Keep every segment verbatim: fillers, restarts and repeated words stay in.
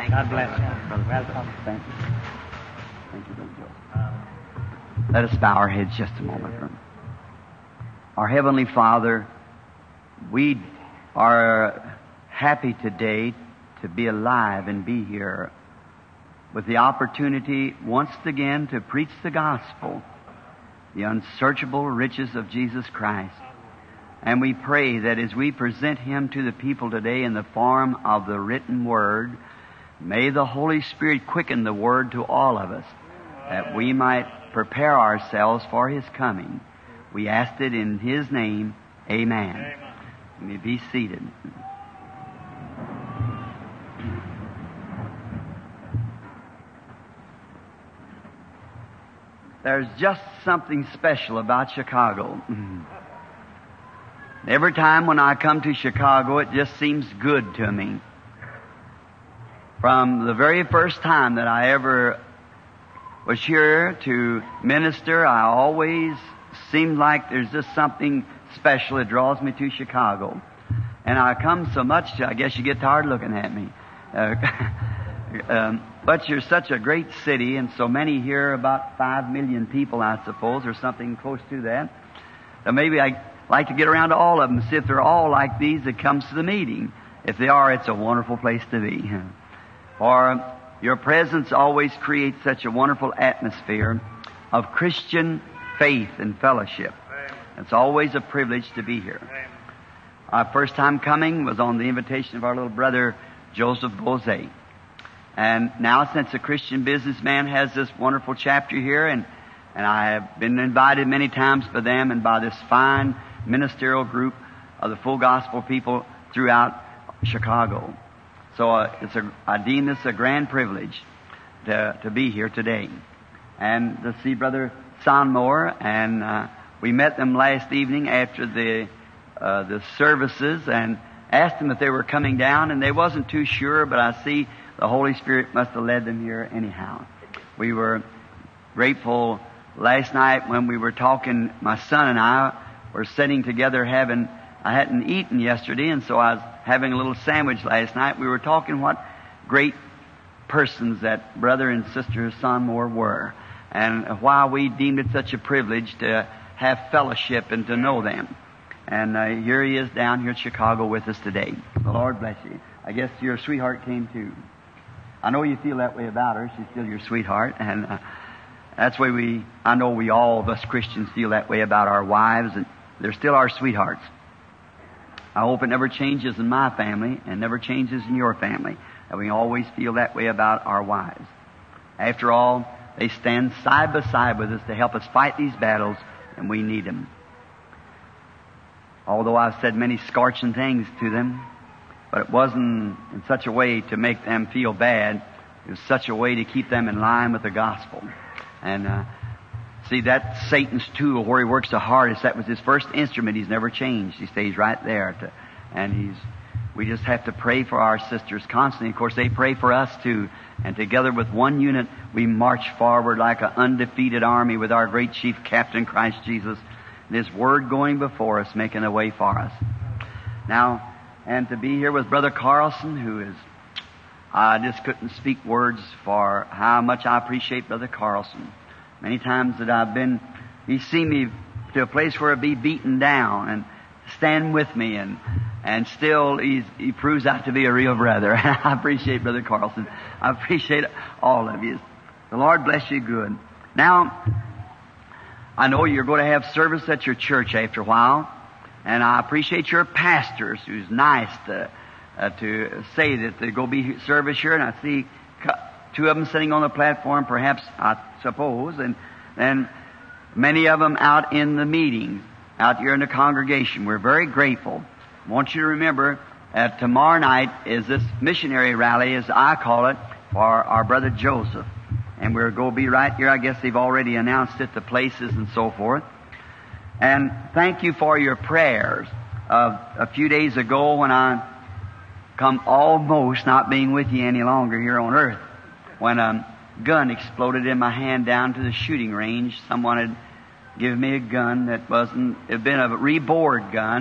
Thank God you, bless brother. you. Brother. Welcome. Thank you. Thank you, Brother Joe. Let us bow our heads just a moment. Brother. Our Heavenly Father, we are happy today to be alive and be here with the opportunity once again to preach the gospel, the unsearchable riches of Jesus Christ. And we pray that as we present Him to the people today in the form of the written Word, may the Holy Spirit quicken the Word to all of us, that we might prepare ourselves for His coming. We ask it in His name. Amen. Amen. You may be seated. There's just something special about Chicago. Every time when I come to Chicago, it just seems good to me. From the very first time that I ever was here to minister, I always seemed like there's just something special that draws me to Chicago. And I come so much, I guess you get tired looking at me. Uh, um, but you're such a great city, and so many here, about five million people, I suppose, or something close to that. So maybe I like to get around to all of them and see if they're all like these that comes to the meeting. If they are, it's a wonderful place to be. For your presence always creates such a wonderful atmosphere of Christian faith and fellowship. It's always a privilege to be here. Our first time coming was on the invitation of our little brother Joseph Bozay. And now, since a Christian businessman has this wonderful chapter here, and, and I have been invited many times by them and by this fine ministerial group of the full gospel people throughout Chicago. So uh, it's a, I deem this a grand privilege to, to be here today. And to see Brother Sonmore, and uh, we met them last evening after the uh, the services and asked them if they were coming down, and they wasn't too sure, but I see the Holy Spirit must have led them here anyhow. We were grateful last night when we were talking, my son and I were sitting together having, I hadn't eaten yesterday, and so I was having a little sandwich last night. We were talking what great persons that Brother and Sister Sonmore were, and why we deemed it such a privilege to have fellowship and to know them. And uh, here he is down here in Chicago with us today. The Lord bless you. I guess your sweetheart came too. I know you feel that way about her. She's still your sweetheart. And uh, that's the way we, I know we all of us Christians feel that way about our wives. And they're still our sweethearts. I hope it never changes in my family and never changes in your family. That we always feel that way about our wives. After all, they stand side by side with us to help us fight these battles, and we need them. Although I've said many scorching things to them, but it wasn't in such a way to make them feel bad. It was such a way to keep them in line with the gospel. And uh, see, that's Satan's tool where he works the hardest. That was his first instrument. He's never changed. He stays right there. To, and he's. We just have to pray for our sisters constantly. Of course, they pray for us too. And together with one unit, we march forward like an undefeated army with our great chief captain, Christ Jesus. And His Word going before us, making a way for us. Now, and to be here with Brother Carlson, who is, I just couldn't speak words for how much I appreciate Brother Carlson. Many times that I've been, he's seen me to a place where I'd be beaten down and stand with me, and and still he's, he proves out to be a real brother. I appreciate Brother Carlson. I appreciate all of you. The Lord bless you good. Now, I know you're going to have service at your church after a while, and I appreciate your pastors who's nice to uh, to say that there's going to be service here, and I see two of them sitting on the platform, perhaps, I suppose, and then many of them out in the meetings, out here in the congregation. We're very grateful. I want you to remember that tomorrow night is this missionary rally, as I call it, for our brother Joseph. And we're going to be right here. I guess they've already announced it, the places and so forth. And thank you for your prayers. Uh, a few days ago when I come almost not being with you any longer here on earth, when a gun exploded in my hand down to the shooting range. Someone had given me a gun that wasn't, it had been a reboard gun,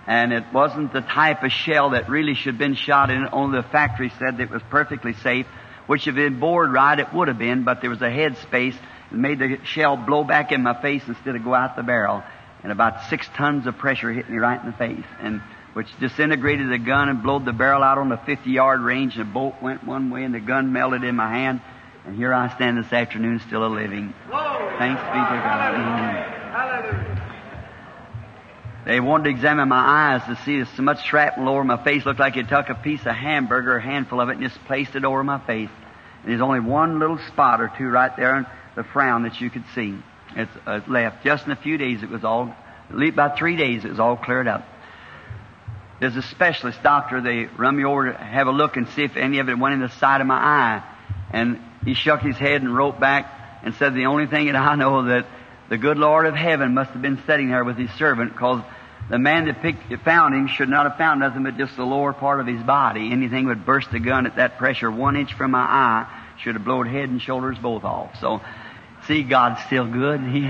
And it wasn't the type of shell that really should have been shot in. Only the factory said that it was perfectly safe, which if it had bored right, it would have been, but there was a head space that made the shell blow back in my face instead of go out the barrel. And about six tons of pressure hit me right in the face, and which disintegrated the gun and blowed the barrel out on the fifty-yard range, and the bolt went one way and the gun melted in my hand. And here I stand this afternoon still a living. Whoa. Thanks be to God. Hallelujah. They wanted to examine my eyes to see so much shrapnel over my face. Looked like it took a piece of hamburger, a handful of it, and just placed it over my face. And there's only one little spot or two right there in the frown that you could see. It's uh, left. Just in a few days it was all, about three days it was all cleared up. There's a specialist doctor. They run me over to have a look and see if any of it went in the side of my eye. And he shook his head and wrote back and said, the only thing that I know that the good Lord of heaven must have been sitting there with his servant, because the man that picked, found him should not have found nothing but just the lower part of his body. Anything would burst the gun at that pressure one inch from my eye should have blown head and shoulders both off. So, see, God's still good. He,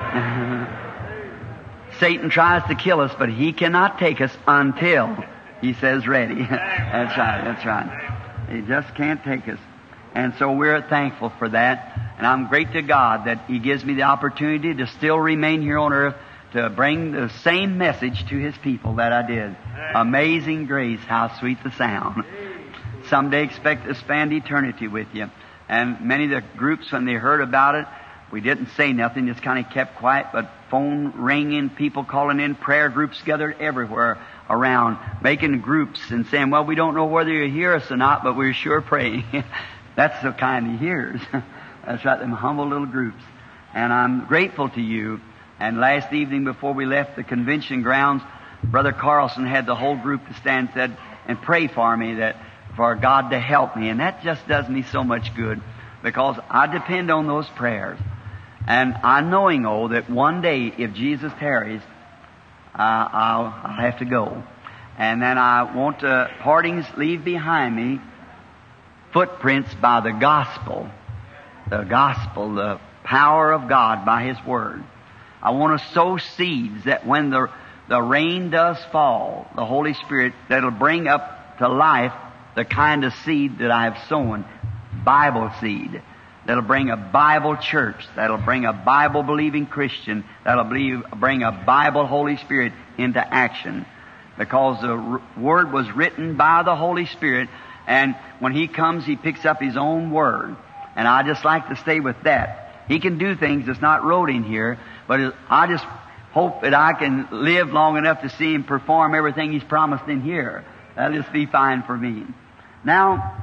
Satan tries to kill us, but he cannot take us until he says ready. That's right, that's right. He just can't take us. And so we're thankful for that. And I'm grateful to God that He gives me the opportunity to still remain here on earth to bring the same message to His people that I did. Amazing grace, how sweet the sound. Someday expect to spend eternity with you. And many of the groups, when they heard about it, we didn't say nothing, just kind of kept quiet, but phone ringing, people calling in, prayer groups gathered everywhere around, making groups and saying, well, we don't know whether you hear us or not, but we're sure praying. That's the kind He hears. That's right, them humble little groups. And I'm grateful to you. And last evening before we left the convention grounds, Brother Carlson had the whole group to stand and said, and pray for me, that for God to help me. And that just does me so much good, because I depend on those prayers. And I'm knowing, oh, that one day, if Jesus tarries, uh, I'll, I'll have to go. And then I want to, partings leave behind me footprints by the gospel. The gospel, the power of God by His Word. I want to sow seeds that when the, the rain does fall, the Holy Spirit, that'll bring up to life the kind of seed that I have sown. Bible seed. That'll bring a Bible church. That'll bring a Bible-believing Christian. That'll believe, bring a Bible Holy Spirit into action. Because the r- Word was written by the Holy Spirit, and when He comes, He picks up His own Word. And I just like to stay with that. He can do things that's not wrote in here, but I just hope that I can live long enough to see Him perform everything He's promised in here. That'll just be fine for me. Now,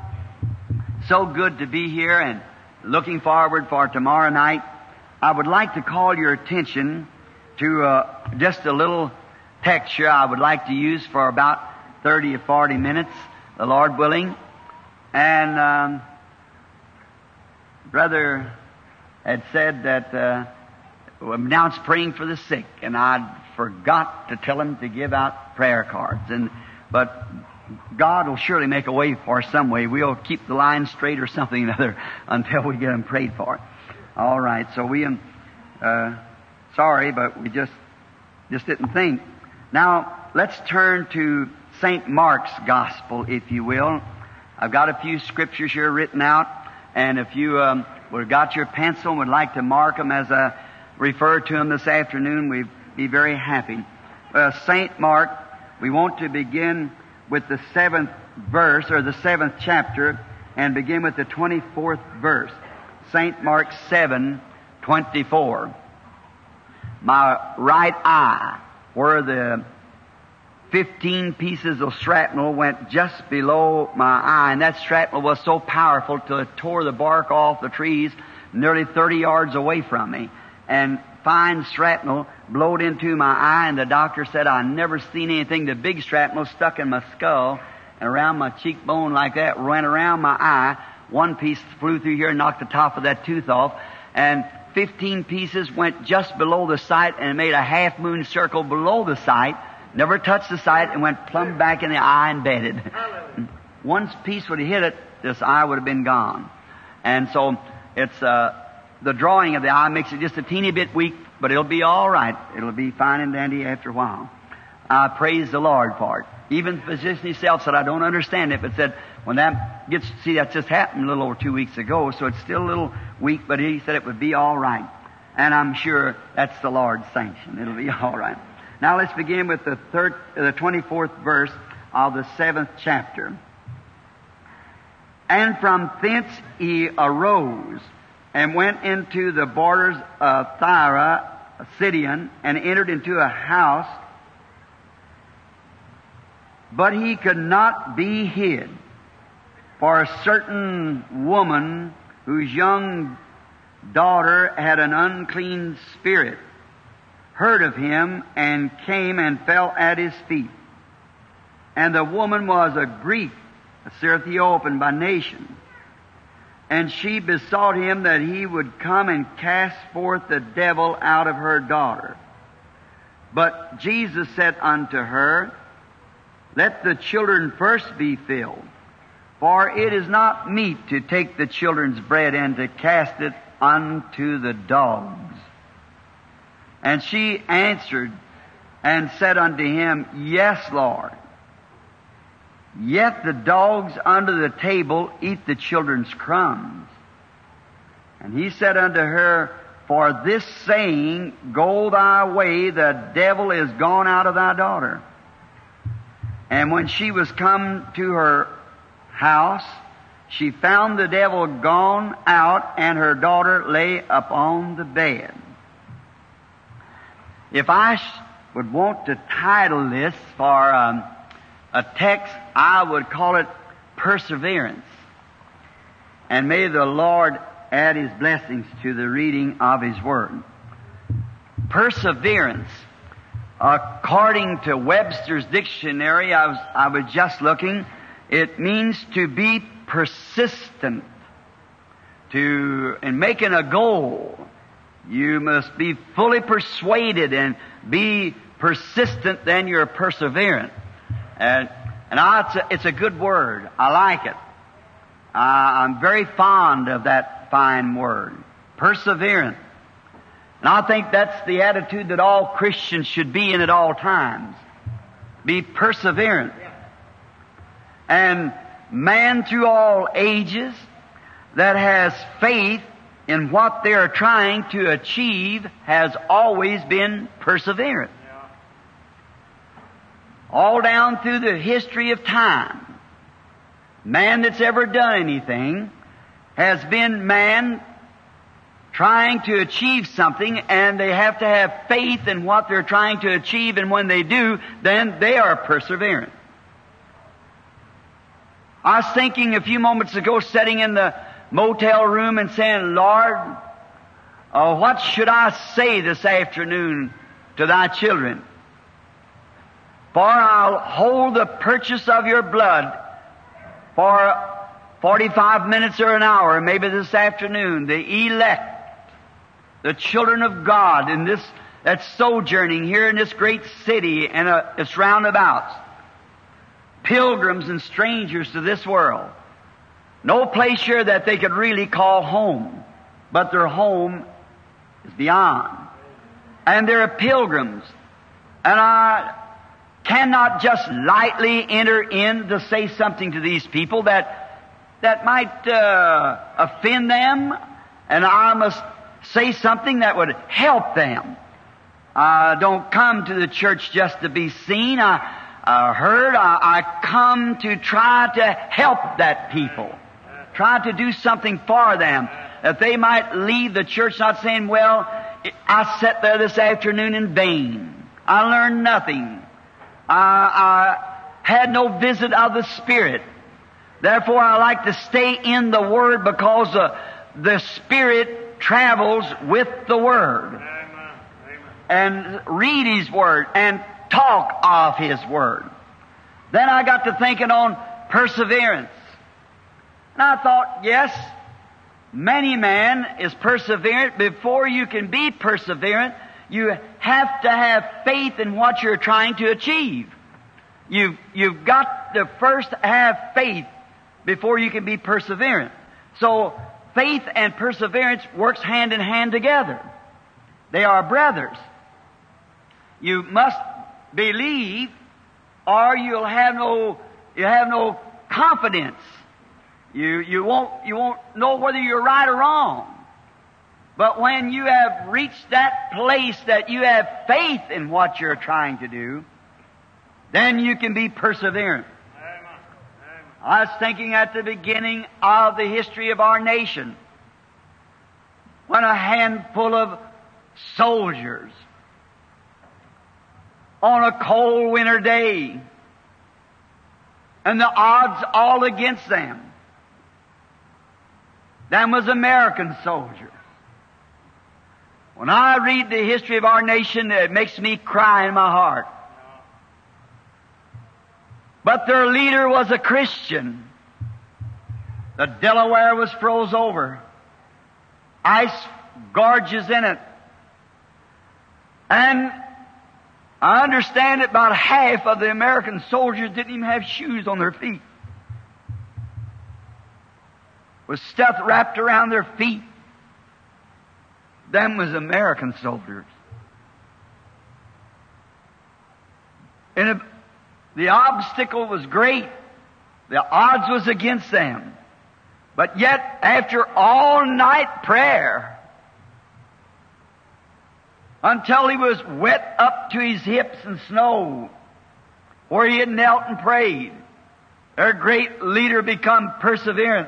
so good to be here, and looking forward for tomorrow night. I would like to call your attention to uh, just a little texture I would like to use for about thirty or forty minutes, the Lord willing. And um, Brother had said that uh, announced praying for the sick, and I forgot to tell him to give out prayer cards. And but God will surely make a way for us some way. We'll keep the line straight or something or other until we get them prayed for. All right, so we am uh, sorry, but we just just didn't think. Now, let's turn to Saint Mark's Gospel, if you will. I've got a few scriptures here written out, and if you um, would have got your pencil and would like to mark them as I refer to them this afternoon, we'd be very happy. Uh, Saint Mark, we want to begin with the seventh verse, or the seventh chapter, and begin with the twenty-fourth verse. Saint Mark seven twenty-four. My right eye, where the fifteen pieces of shrapnel went just below my eye, and that shrapnel was so powerful till it tore the bark off the trees nearly thirty yards away from me. And fine shrapnel blowed into my eye, and the doctor said I never seen anything. The big shrapnel stuck in my skull and around my cheekbone like that, went around my eye. One piece flew through here and knocked the top of that tooth off, and fifteen pieces went just below the sight and made a half moon circle below the sight, never touched the sight, and went plumb back in the eye and bedded. One piece would have hit it, this eye would have been gone. And so it's uh, the drawing of the eye makes it just a teeny bit weak, but it'll be all right. It'll be fine and dandy after a while. I praise the Lord for it. Even the physician himself said, I don't understand it, but said, when that gets, see, that just happened a little over two weeks ago, so it's still a little weak, but he said it would be all right. And I'm sure that's the Lord's sanction. It'll be all right. Now let's begin with the third, the twenty-fourth verse of the seventh chapter. And from thence he arose and went into the borders of Tyre, Sidon, and entered into a house, but he could not be hid. For a certain woman whose young daughter had an unclean spirit heard of him and came and fell at his feet. And the woman was a Greek, a Syrophiopan by nation. And she besought him that he would come and cast forth the devil out of her daughter. But Jesus said unto her, Let the children first be filled, for it is not meet to take the children's bread and to cast it unto the dogs. And she answered and said unto him, Yes, Lord. Yet the dogs under the table eat the children's crumbs. And he said unto her, For this saying, Go thy way, the devil is gone out of thy daughter. And when she was come to her house, she found the devil gone out, and her daughter lay upon the bed. If I would want to title this for um, a text, I would call it Perseverance. And may the Lord add His blessings to the reading of His Word. Perseverance. According to Webster's dictionary, I was, I was just looking, it means to be persistent. To, in making a goal, you must be fully persuaded and be persistent, then you're perseverant. And, and I, it's, a, it's a good word. I like it. Uh, I'm very fond of that fine word. Perseverant. And I think that's the attitude that all Christians should be in at all times. Be perseverant. And man through all ages that has faith in what they are trying to achieve has always been perseverant. All down through the history of time, man that's ever done anything has been man trying to achieve something, and they have to have faith in what they're trying to achieve, and when they do, then they are perseverant. I was thinking a few moments ago, sitting in the motel room and saying, Lord, uh, what should I say this afternoon to thy children? For I'll hold the purchase of your blood for forty-five minutes or an hour, maybe this afternoon, the elect, the children of God in this, that's sojourning here in this great city and uh, its roundabouts, pilgrims and strangers to this world. No place here that they could really call home, but their home is beyond. And they're pilgrims. And I cannot just lightly enter in to say something to these people that that might uh, offend them, and I must say something that would help them. I don't come to the church just to be seen. I, I heard. I, I come to try to help that people. Try to do something for them, that they might leave the church not saying, well, I sat there this afternoon in vain. I learned nothing. I, I had no visit of the Spirit. Therefore, I like to stay in the Word, because uh, the Spirit travels with the Word. Amen. And read His Word and talk of His Word. Then I got to thinking on perseverance. And I thought, yes, many man is perseverant. Before you can be perseverant, you have to have faith in what you're trying to achieve. You've, you've got to first have faith before you can be perseverant. So faith and perseverance works hand in hand together. They are brothers. You must believe, or you'll have no, you have no confidence. You, you won't, you won't know whether you're right or wrong. But when you have reached that place that you have faith in what you're trying to do, then you can be perseverant. I was thinking at the beginning of the history of our nation, when a handful of soldiers on a cold winter day, and the odds all against them, them was American soldiers. When I read the history of our nation, it makes me cry in my heart. But their leader was a Christian. The Delaware was froze over. Ice gorges in it. And I understand that about half of the American soldiers didn't even have shoes on their feet. With stuff wrapped around their feet. Them was American soldiers. And it, the obstacle was great. The odds was against them. But yet, after all night prayer, until he was wet up to his hips in snow, where he had knelt and prayed, their great leader become perseverant.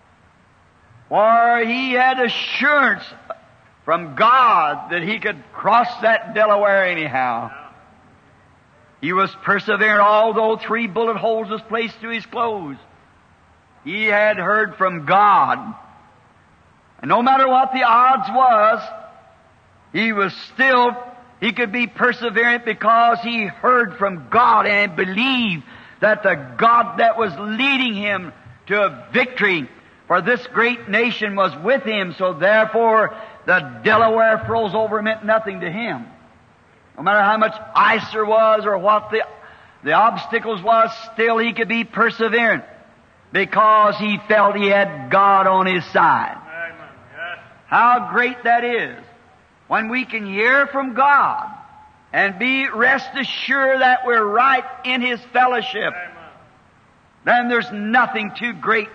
For he had assurance from God that he could cross that Delaware anyhow. He was perseverant, although three bullet holes was placed through his clothes. He had heard from God. And no matter what the odds was, he was still, he could be perseverant because he heard from God and believed that the God that was leading him to a victory for this great nation was with him. So therefore, the Delaware froze over meant nothing to him. No matter how much ice there was or what the, the obstacles was, still he could be perseverant because he felt he had God on his side. Amen. Yes. How great that is when we can hear from God and be rest assured that we're right in his fellowship. Amen. Then there's nothing too great.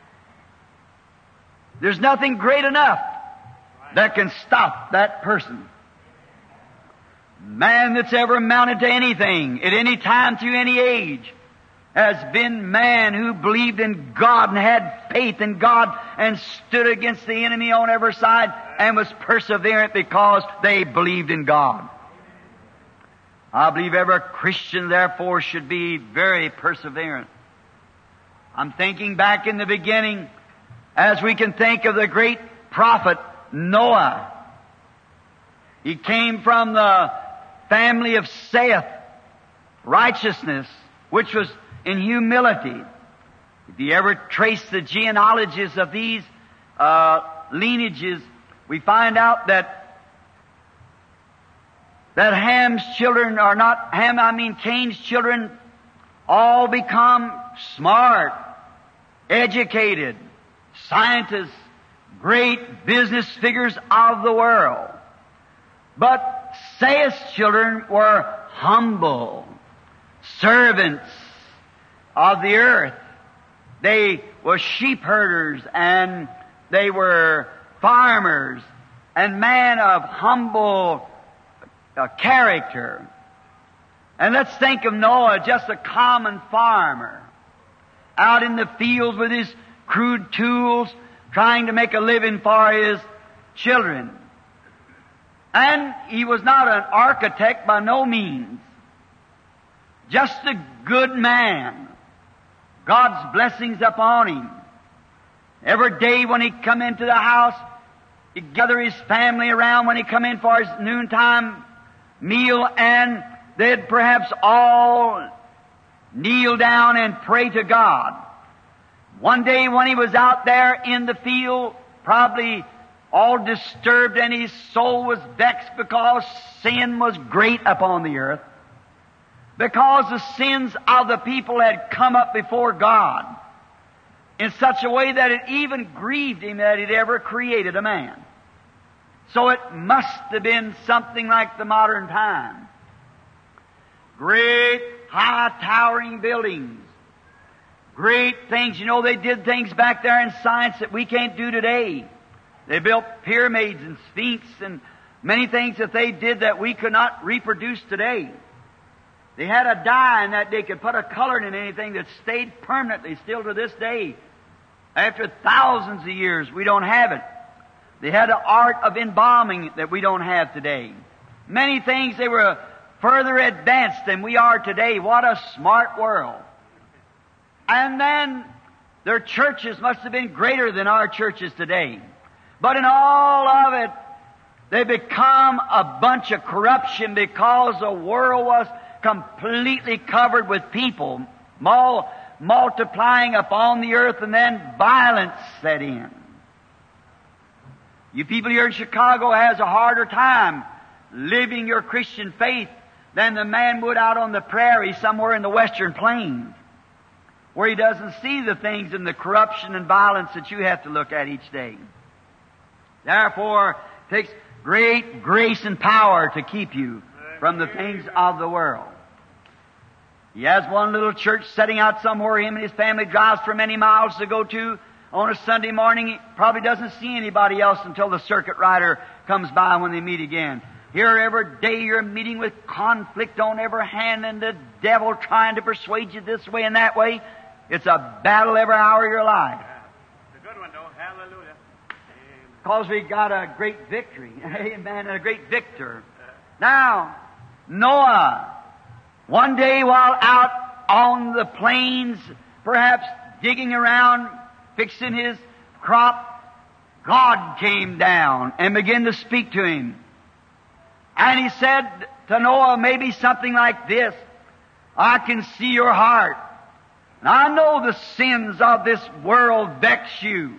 There's nothing great enough that can stop that person. Man that's ever amounted to anything, at any time, through any age, has been man who believed in God and had faith in God and stood against the enemy on every side and was perseverant because they believed in God. I believe every Christian, therefore, should be very perseverant. I'm thinking back in the beginning, as we can think of the great prophet Noah. He came from the family of Seth, righteousness, which was in humility. If you ever trace the genealogies of these uh, lineages, we find out that that Ham's children are not, Ham, I mean Cain's children, all become smart, educated, scientists, great business figures of the world. But Seth's children were humble servants of the earth. They were sheep herders and they were farmers and men of humble uh, character. And let's think of Noah, just a common farmer, out in the fields with his crude tools, trying to make a living for his children. And he was not an architect by no means. Just a good man. God's blessings upon him. Every day when he'd come into the house, he'd gather his family around when he'd come in for his noontime meal, and they'd perhaps all kneel down and pray to God. One day when he was out there in the field, probably all disturbed, and his soul was vexed because sin was great upon the earth. Because the sins of the people had come up before God in such a way that it even grieved him that he'd ever created a man. So it must have been something like the modern time. Great high towering buildings. Great things. You know, they did things back there in science that we can't do today. They built pyramids and sphinx and many things that they did that we could not reproduce today. They had a dye in that they could put a color in anything that stayed permanently still to this day. After thousands of years, we don't have it. They had an art of embalming that we don't have today. Many things, they were further advanced than we are today. What a smart world. And then their churches must have been greater than our churches today. But in all of it, they become a bunch of corruption because the world was completely covered with people mul- multiplying upon the earth, and then violence set in. You people here in Chicago has a harder time living your Christian faith than the man would out on the prairie somewhere in the western plains, where he doesn't see the things and the corruption and violence that you have to look at each day. Therefore, it takes great grace and power to keep you from the things of the world. He has one little church setting out somewhere him and his family drives for many miles to go to. On a Sunday morning, he probably doesn't see anybody else until the circuit rider comes by when they meet again. Here every day you're meeting with conflict on every hand and the devil trying to persuade you this way and that way. It's a battle every hour of your life. It's a good one, though. Hallelujah. Because we got a great victory. Amen. And a great victor. Now, Noah, one day while out on the plains, perhaps digging around, fixing his crop, God came down and began to speak to him. And He said to Noah maybe something like this: I can see your heart. And I know the sins of this world vex you.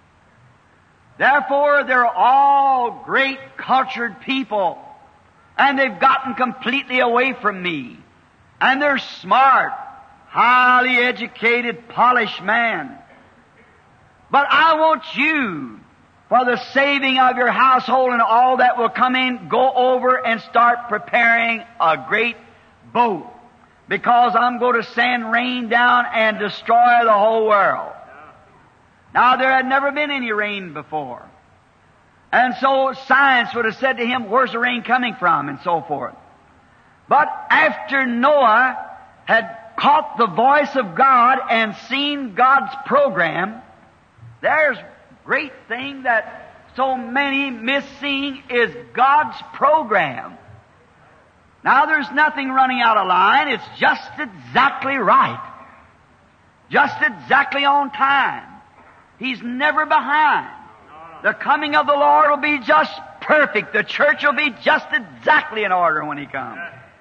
Therefore, they're all great cultured people, and they've gotten completely away from me. And they're smart, highly educated, polished men. But I want you, for the saving of your household and all that will come in, go over and start preparing a great boat. Because I'm going to send rain down and destroy the whole world. Now, there had never been any rain before. And so science would have said to him, where's the rain coming from? And so forth. But after Noah had caught the voice of God and seen God's program, there's a great thing that so many miss seeing is God's program. Now, there's nothing running out of line. It's just exactly right. Just exactly on time. He's never behind. The coming of the Lord will be just perfect. The church will be just exactly in order when He comes.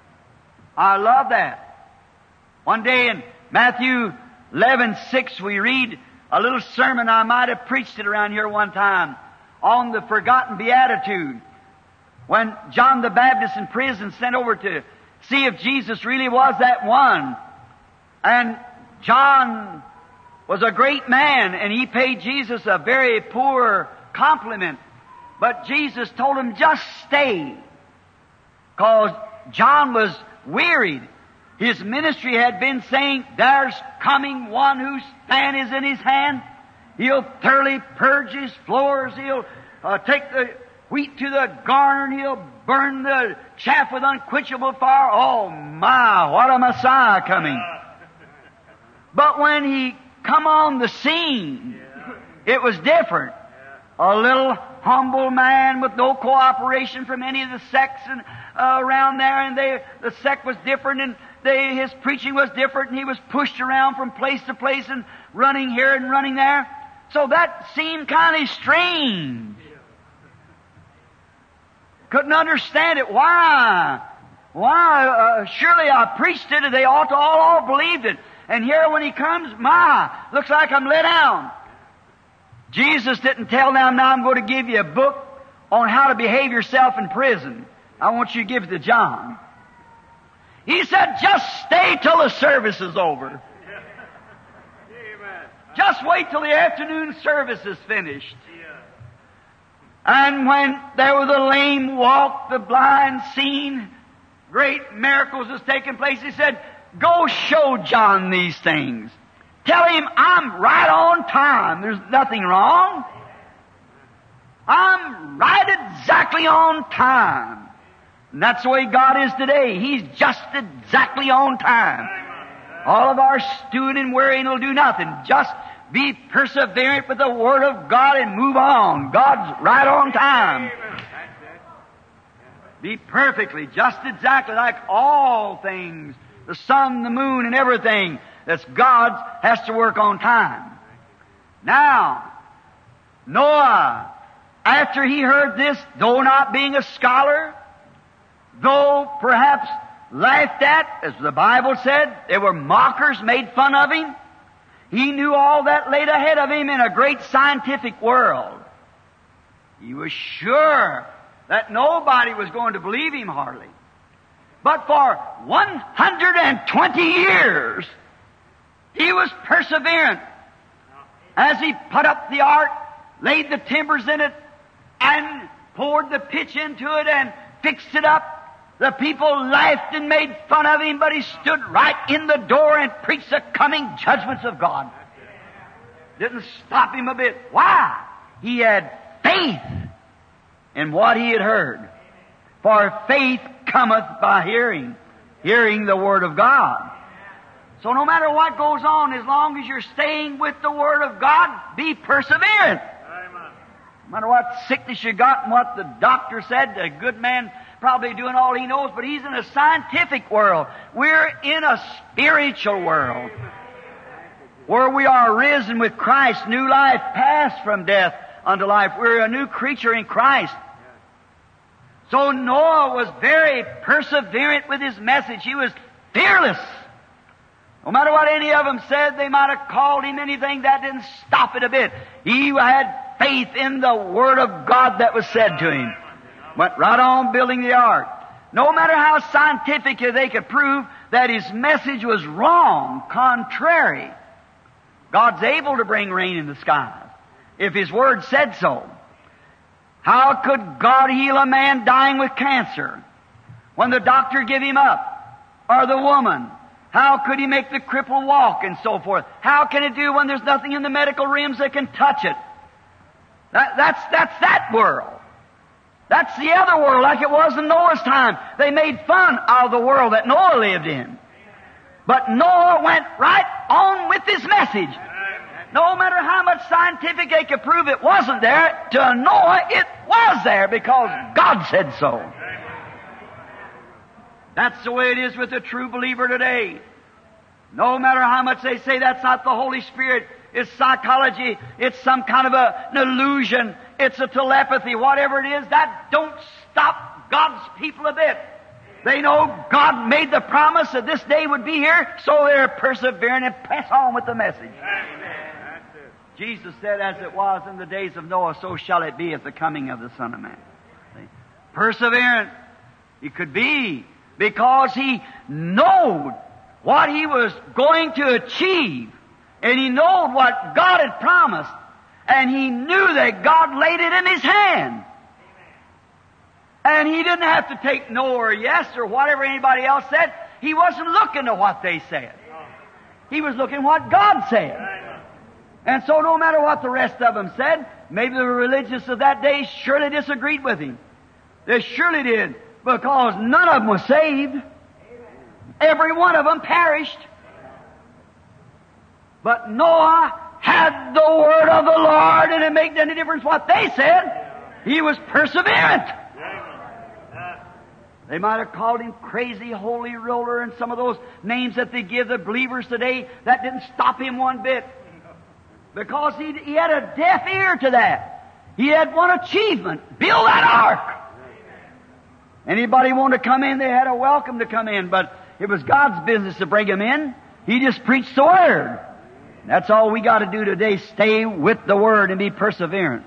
I love that. One day in Matthew eleven six, we read a little sermon. I might have preached it around here one time on the forgotten beatitude. When John the Baptist in prison sent over to see if Jesus really was that one. And John was a great man, and he paid Jesus a very poor compliment. But Jesus told him, just stay. Because John was wearied. His ministry had been saying, there's coming one whose fan is in his hand. He'll thoroughly purge his floors. He'll uh, take the wheat to the garner, and He'll burn the chaff with unquenchable fire. Oh my, what a Messiah coming. But when He come on the scene, it was different. A little humble man with no cooperation from any of the sects and, uh, around there, and they, the sect was different, and they, his preaching was different, and he was pushed around from place to place and running here and running there. So that seemed kind of strange. Couldn't understand it. Why? Why? Uh, surely I preached it, and they ought to all, all believed it. And here when He comes, my, looks like I'm let down. Jesus didn't tell them, now I'm going to give you a book on how to behave yourself in prison. I want you to give it to John. He said, just stay till the service is over. Amen. Just wait till the afternoon service is finished. And when there was the lame walk, the blind seen, great miracles was taking place. He said, go show John these things. Tell him I'm right on time. There's nothing wrong. I'm right exactly on time. And that's the way God is today. He's just exactly on time. All of our stewing and worrying will do nothing. Just be perseverant with the Word of God and move on. God's right on time. Be perfectly, just exactly like all things. The sun, the moon, and everything that's God's has to work on time. Now, Noah, after he heard this, though not being a scholar, though perhaps laughed at, as the Bible said, there were mockers made fun of him, he knew all that laid ahead of him in a great scientific world. He was sure that nobody was going to believe him hardly. But for one hundred twenty years, he was perseverant. As he put up the ark, laid the timbers in it, and poured the pitch into it and fixed it up, the people laughed and made fun of him, but he stood right in the door and preached the coming judgments of God. Didn't stop him a bit. Why? He had faith in what he had heard. For faith cometh by hearing, hearing the Word of God. So no matter what goes on, as long as you're staying with the Word of God, be perseverant. No matter what sickness you got and what the doctor said, a good man probably doing all he knows, but he's in a scientific world. We're in a spiritual world where we are risen with Christ, new life, passed from death unto life. We're a new creature in Christ. So Noah was very perseverant with his message. He was fearless. No matter what any of them said, they might have called him anything, that didn't stop it a bit. He had faith in the Word of God that was said to him. Went right on building the ark. No matter how scientific they could prove that his message was wrong, contrary, God's able to bring rain in the skies if His Word said so. How could God heal a man dying with cancer when the doctor gave him up? Or the woman? How could He make the cripple walk and so forth? How can He do when there's nothing in the medical realms that can touch it? That, that's, that's that world. That's the other world, like it was in Noah's time. They made fun of the world that Noah lived in. But Noah went right on with his message. No matter how much scientific they could prove it wasn't there, to Noah it was there because God said so. That's the way it is with a true believer today. No matter how much they say that's not the Holy Spirit, it's psychology, it's some kind of a, an illusion, it's a telepathy, whatever it is, that don't stop God's people a bit. They know God made the promise that this day would be here, so they're persevering and press on with the message. Jesus said, as it was in the days of Noah, so shall it be at the coming of the Son of Man. See? Perseverant he could be because he knowed what he was going to achieve, and he knowed what God had promised, and he knew that God laid it in his hand. And he didn't have to take no or yes or whatever anybody else said. He wasn't looking to what they said. He was looking what God said. And so no matter what the rest of them said, maybe the religious of that day surely disagreed with him. They surely did, because none of them was saved. Every one of them perished. But Noah had the word of the Lord, and it made any difference what they said. He was perseverant. They might have called him crazy holy roller and some of those names that they give the believers today. That didn't stop him one bit. Because he, he had a deaf ear to that. He had one achievement. Build that ark. Anybody wanted to come in, they had a welcome to come in. But it was God's business to bring them in. He just preached the Word. That's all we got to do today. Stay with the Word and be perseverant.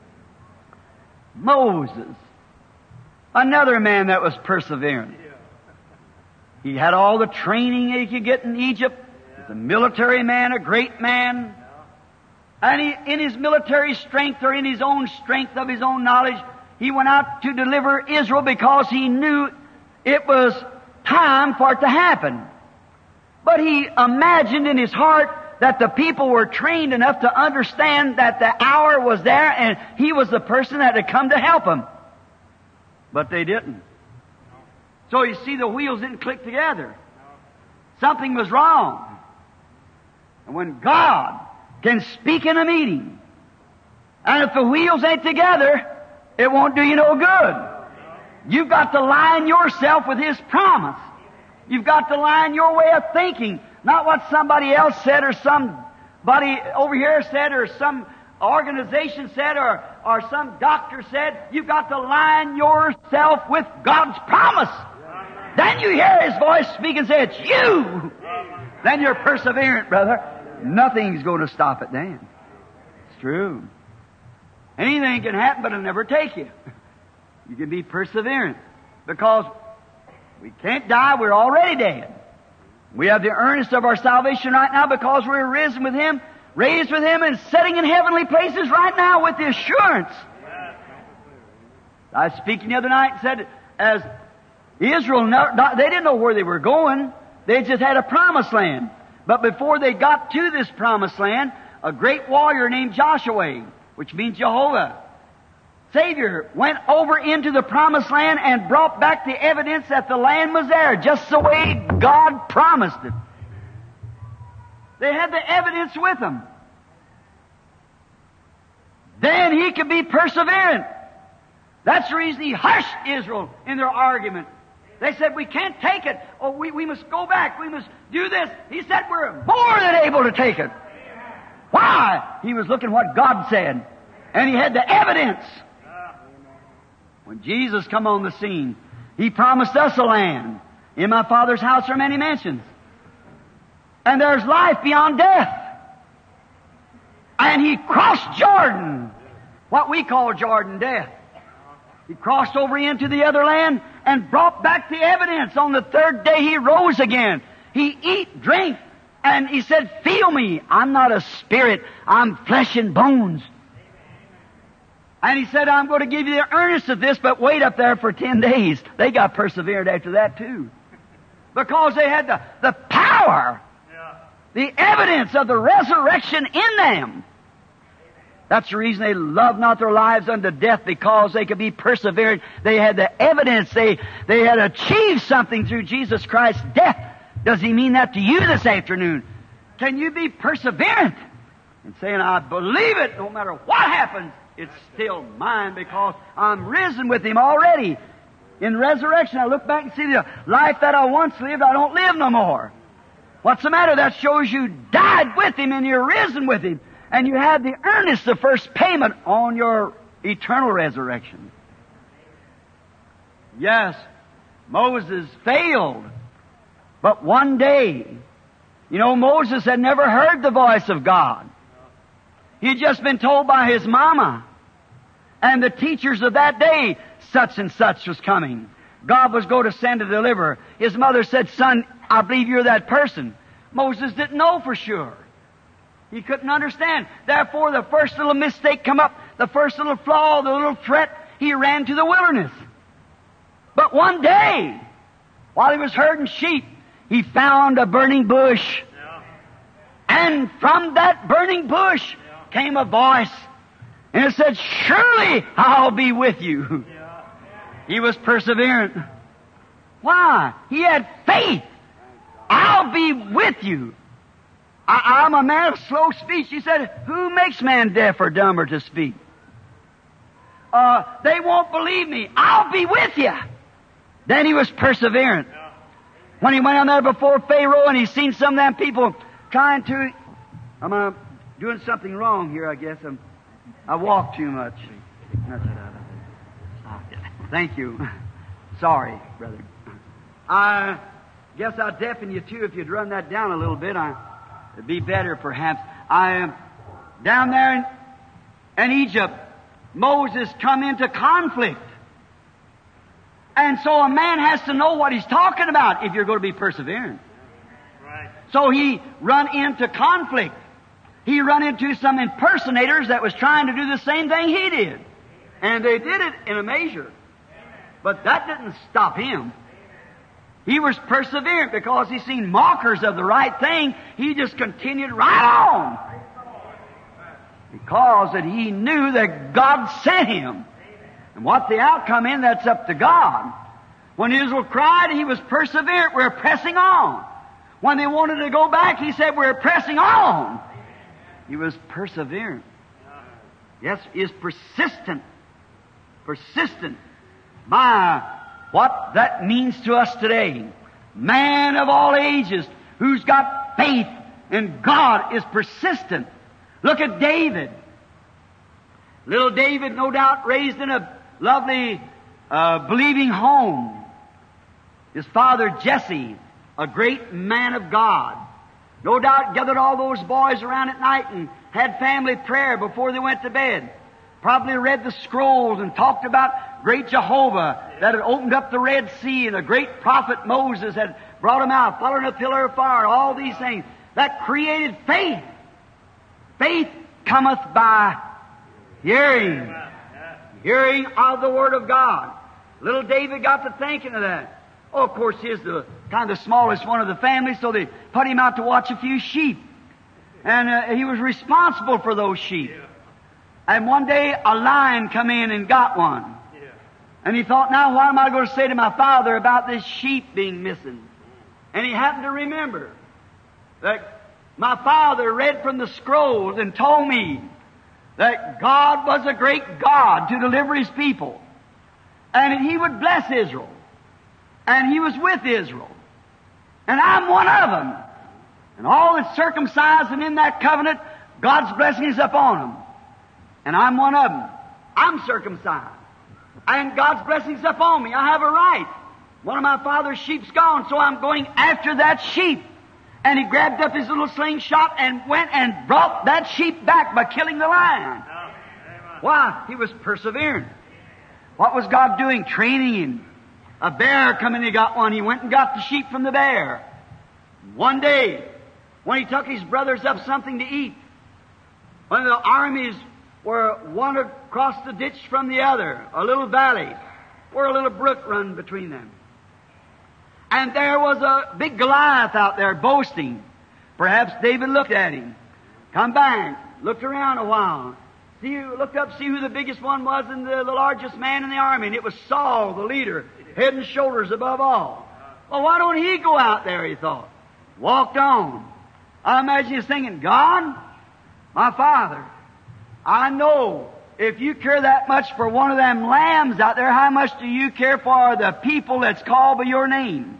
Moses. Another man that was perseverant. He had all the training that he could get in Egypt. He was a military man, a great man. And he, in his military strength or in his own strength of his own knowledge, he went out to deliver Israel because he knew it was time for it to happen. But he imagined in his heart that the people were trained enough to understand that the hour was there and he was the person that had come to help them. But they didn't. So you see, the wheels didn't click together. Something was wrong. And when God can speak in a meeting, and if the wheels ain't together, it won't do you no good. You've got to line yourself with His promise. You've got to line your way of thinking, not what somebody else said or somebody over here said or some organization said or, or some doctor said. You've got to line yourself with God's promise. Then you hear His voice speak and say, it's you. Then you're perseverant, brother. Nothing's going to stop it then. It's true. Anything can happen, but it'll never take you. You can be perseverant because we can't die. We're already dead. We have the earnest of our salvation right now because we're risen with Him, raised with Him, and sitting in heavenly places right now with the assurance. I was speaking the other night and said, as Israel, they didn't know where they were going. They just had a promised land. But before they got to this promised land, a great warrior named Joshua, which means Jehovah, Savior, went over into the promised land and brought back the evidence that the land was there, just the way God promised it. They had the evidence with them. Then He could be perseverant. That's the reason He hushed Israel in their argument. They said, we can't take it. Oh, we, we must go back. We must do this. He said, we're more than able to take it. Why? He was looking what God said. And He had the evidence. When Jesus come on the scene, He promised us a land. In my Father's house are many mansions. And there's life beyond death. And He crossed Jordan, what we call Jordan death. He crossed over into the other land and brought back the evidence. On the third day He rose again. He eat, drink, and He said, feel me. I'm not a spirit. I'm flesh and bones. And He said, I'm going to give you the earnest of this, but wait up there for ten days. They got persevered after that too. Because they had the, the power, the evidence of the resurrection in them. That's the reason they loved not their lives unto death, because they could be perseverant. They had the evidence. They, they had achieved something through Jesus Christ's death. Does He mean that to you this afternoon? Can you be perseverant and saying, I believe it, no matter what happens, it's still mine because I'm risen with Him already. In resurrection, I look back and see the life that I once lived, I don't live no more. What's the matter? That shows you died with Him and you're risen with Him. And you had the earnest, the first payment on your eternal resurrection. Yes, Moses failed. But one day, you know, Moses had never heard the voice of God. He'd just been told by his mama and the teachers of that day, such and such was coming. God was going to send a deliverer. His mother said, son, I believe you're that person. Moses didn't know for sure. He couldn't understand. Therefore, the first little mistake come up, the first little flaw, the little threat, he ran to the wilderness. But one day, while he was herding sheep, he found a burning bush. Yeah. And from that burning bush yeah. came a voice. And it said, surely I'll be with you. Yeah. He was perseverant. Why? He had faith. I'll be with you. I, I'm a man of slow speech. He said, who makes man deaf or dumber to speak? Uh, they won't believe me. I'll be with you. Then he was perseverant. When he went on there before Pharaoh and he seen some of them people trying to... I'm uh, doing something wrong here, I guess. I'm, I walk too much. Thank you. Sorry, brother. I guess I'll deafen you too if you'd run that down a little bit. I... It'd be better, perhaps. I am down there in, in Egypt. Moses come into conflict. And so a man has to know what he's talking about if you're going to be perseverant. Right. So he run into conflict. He run into some impersonators that was trying to do the same thing he did. And they did it in a measure. But that didn't stop him. He was perseverant because he seen mockers of the right thing. He just continued right on. Because that he knew that God sent him. And what the outcome in, that's up to God. When Israel cried, he was perseverant. We're pressing on. When they wanted to go back, he said, we're pressing on. He was perseverant. Yes, he is persistent. Persistent. My, what that means to us today. Man of all ages who's got faith in God is persistent. Look at David. Little David, no doubt, raised in a lovely, uh, believing home. His father, Jesse, a great man of God. No doubt gathered all those boys around at night and had family prayer before they went to bed. Probably read the scrolls and talked about great Jehovah that had opened up the Red Sea and a great prophet Moses had brought him out, following a pillar of fire, all these things. That created faith. Faith cometh by hearing. Hearing of the Word of God. Little David got to thinking of that. Oh, of course, he's the kind of the smallest one of the family, so they put him out to watch a few sheep. And uh, he was responsible for those sheep. And one day a lion come in and got one. And he thought, now what am I going to say to my father about this sheep being missing? And he happened to remember that my father read from the scrolls and told me that God was a great God to deliver His people. And He would bless Israel. And He was with Israel. And I'm one of them. And all that's circumcised and in that covenant, God's blessing is upon them. And I'm one of them. I'm circumcised. And God's blessing is upon me. I have a right. One of my father's sheep's gone, so I'm going after that sheep. And he grabbed up his little slingshot and went and brought that sheep back by killing the lion. Why? He was persevering. What was God doing? Training him. A bear come in, he got one. He went and got the sheep from the bear. One day, when he took his brothers up something to eat, when the armies were one across the ditch from the other, a little valley, where a little brook run between them. And there was a big Goliath out there boasting. Perhaps David looked at him, come back, looked around a while, see, looked up, see who the biggest one was and the, the largest man in the army, and it was Saul, the leader, head and shoulders above all. Well, why don't he go out there, he thought. Walked on. I imagine he's thinking, God, my Father, I know if you care that much for one of them lambs out there, how much do you care for the people that's called by your name?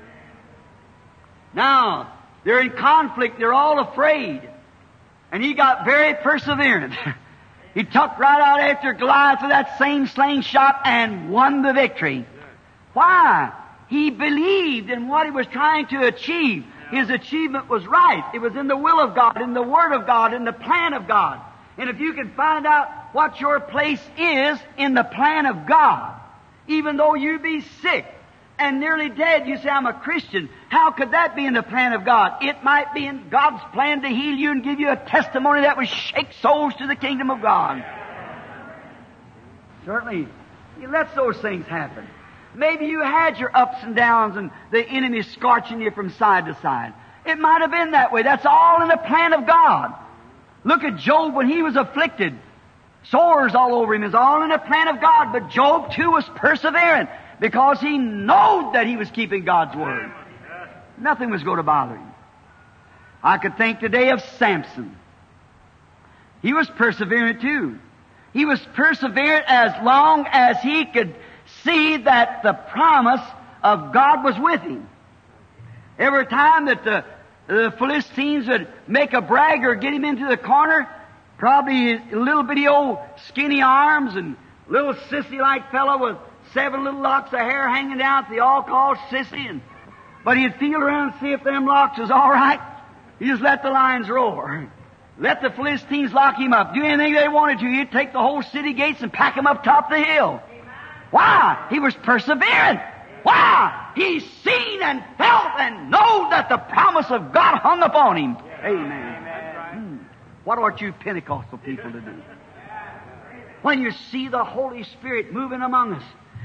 Now, they're in conflict. They're all afraid. And he got very perseverant. He took right out after Goliath with that same slingshot and won the victory. Why? He believed in what he was trying to achieve. His achievement was right. It was in the will of God, in the Word of God, in the plan of God. And if you can find out what your place is in the plan of God, even though you be sick and nearly dead, you say, I'm a Christian. How could that be in the plan of God? It might be in God's plan to heal you and give you a testimony that would shake souls to the kingdom of God. Certainly, He lets those things happen. Maybe you had your ups and downs and the enemy scorching you from side to side. It might have been that way. That's all in the plan of God. Look at Job when he was afflicted. Sores all over him is all in the plan of God. But Job too was perseverant because he knowed that he was keeping God's word. Nothing was going to bother him. I could think today of Samson. He was perseverant too. He was perseverant as long as he could see that the promise of God was with him. Every time that the, the Philistines would make a bragger, get him into the corner, probably a little bitty old skinny arms and little sissy-like fellow with seven little locks of hair hanging down, they all called sissy. And, but he'd feel around and see if them locks was all right. He just let the lions roar. Let the Philistines lock him up. Do anything they wanted to. He'd take the whole city gates and pack him up top the hill. Why? He was perseverant. Why? He seen and felt and know that the promise of God hung upon him. Amen. Amen. Hmm. What ought you Pentecostal people to do? When you see the Holy Spirit moving among us,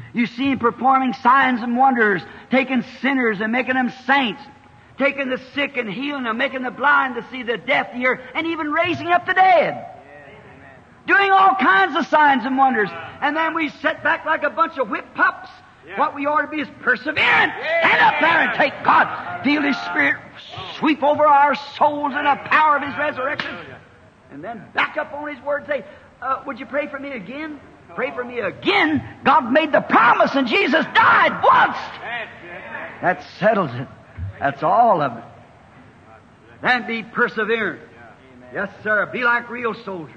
You see Him performing signs and wonders, taking sinners and making them saints, taking the sick and healing them, making the blind to see, the deaf to hear, and even raising up the dead. Doing all kinds of signs and wonders. And then we sit back like a bunch of whipped pups. Yeah. What we ought to be is perseverant. Yeah. Stand up there and take God. Feel His Spirit sweep over our souls in the power of His resurrection. And then back up on His Word and say, uh, would you pray for me again? Pray for me again. God made the promise and Jesus died once. That settles it. That's all of it. Then be perseverant. Yes, sir. Be like real soldiers.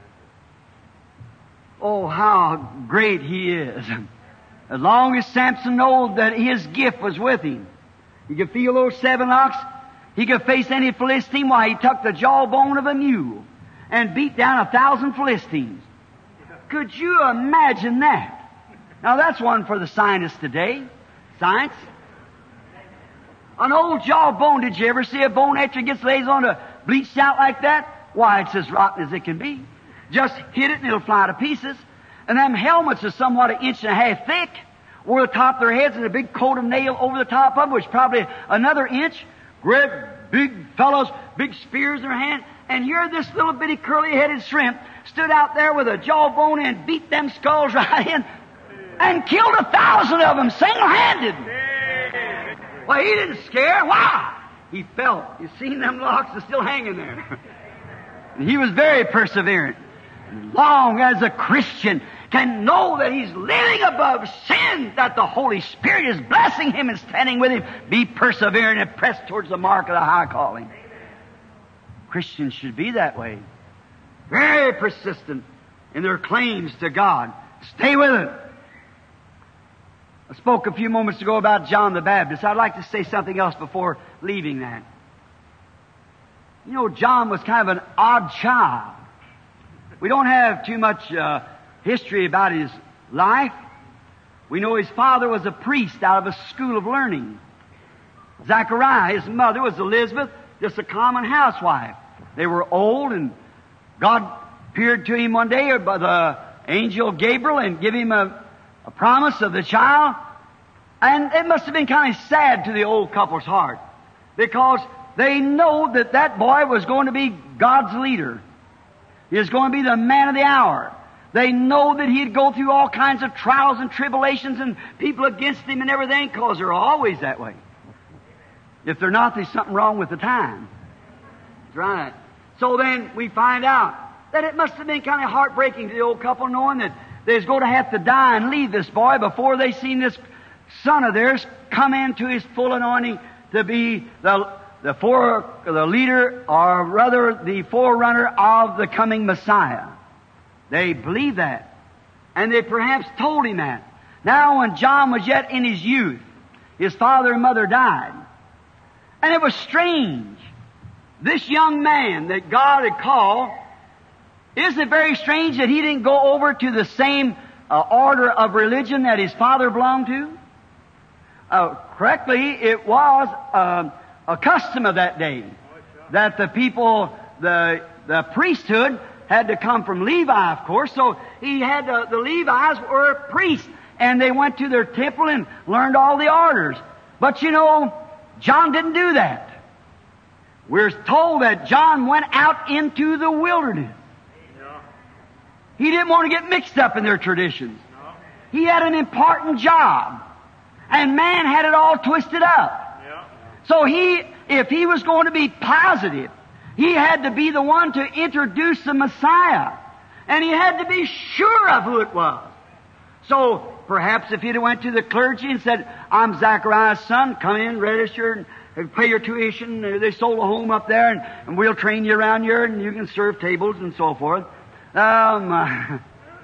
Oh, how great he is. As long as Samson knew that his gift was with him, he could feel those seven locks. He could face any Philistine while he took the jawbone of a mule and beat down a thousand Philistines. Could you imagine that? Now that's one for the scientists today. Science. An old jawbone, did you ever see a bone after it gets laid on to bleached out like that? Why, it's as rotten as it can be. Just hit it and it'll fly to pieces. And them helmets are somewhat an inch and a half thick. Over the top of their heads and a big coat of nail over the top of them, which is probably another inch. Great big fellows, big spears in their hand. And here this little bitty curly-headed shrimp stood out there with a jawbone and beat them skulls right in and killed a thousand of them single-handed. Well, he didn't scare. Why? He felt. You seen them locks are still hanging there. And he was very perseverant. Long as a Christian can know that he's living above sin, that the Holy Spirit is blessing him and standing with him, be perseverant and press towards the mark of the high calling. Christians should be that way. Very persistent in their claims to God. Stay with it. I spoke a few moments ago about John the Baptist. I'd like to say something else before leaving that. You know, John was kind of an odd child. We don't have too much uh, history about his life. We know his father was a priest out of a school of learning. Zachariah, his mother, was Elizabeth, just a common housewife. They were old, and God appeared to him one day by the angel Gabriel and gave him a, a promise of the child. And it must have been kind of sad to the old couple's heart, because they know that that boy was going to be God's leader. He was going to be the man of the hour. They know that he'd go through all kinds of trials and tribulations and people against him and everything, because they're always that way. If they're not, there's something wrong with the time. That's right. So then we find out that it must have been kind of heartbreaking to the old couple, knowing that they was going to have to die and leave this boy before they seen this son of theirs come into his full anointing to be the The for, the leader, or rather the forerunner of the coming Messiah. They believed that. And they perhaps told him that. Now when John was yet in his youth, his father and mother died. And it was strange. This young man that God had called, isn't it very strange that he didn't go over to the same uh, order of religion that his father belonged to? Uh, correctly, it was Uh, a custom of that day, that the people, the the priesthood had to come from Levi, of course. So he had to, the Levites were priests, and they went to their temple and learned all the orders. But you know, John didn't do that. We're told that John went out into the wilderness. He didn't want to get mixed up in their traditions. He had an important job, and man had it all twisted up. So he, if he was going to be positive, he had to be the one to introduce the Messiah. And he had to be sure of who it was. So perhaps if he'd have went to the clergy and said, I'm Zachariah's son, come in, register, and pay your tuition. They sold a home up there, and, and we'll train you around here, and you can serve tables and so forth. Um, uh,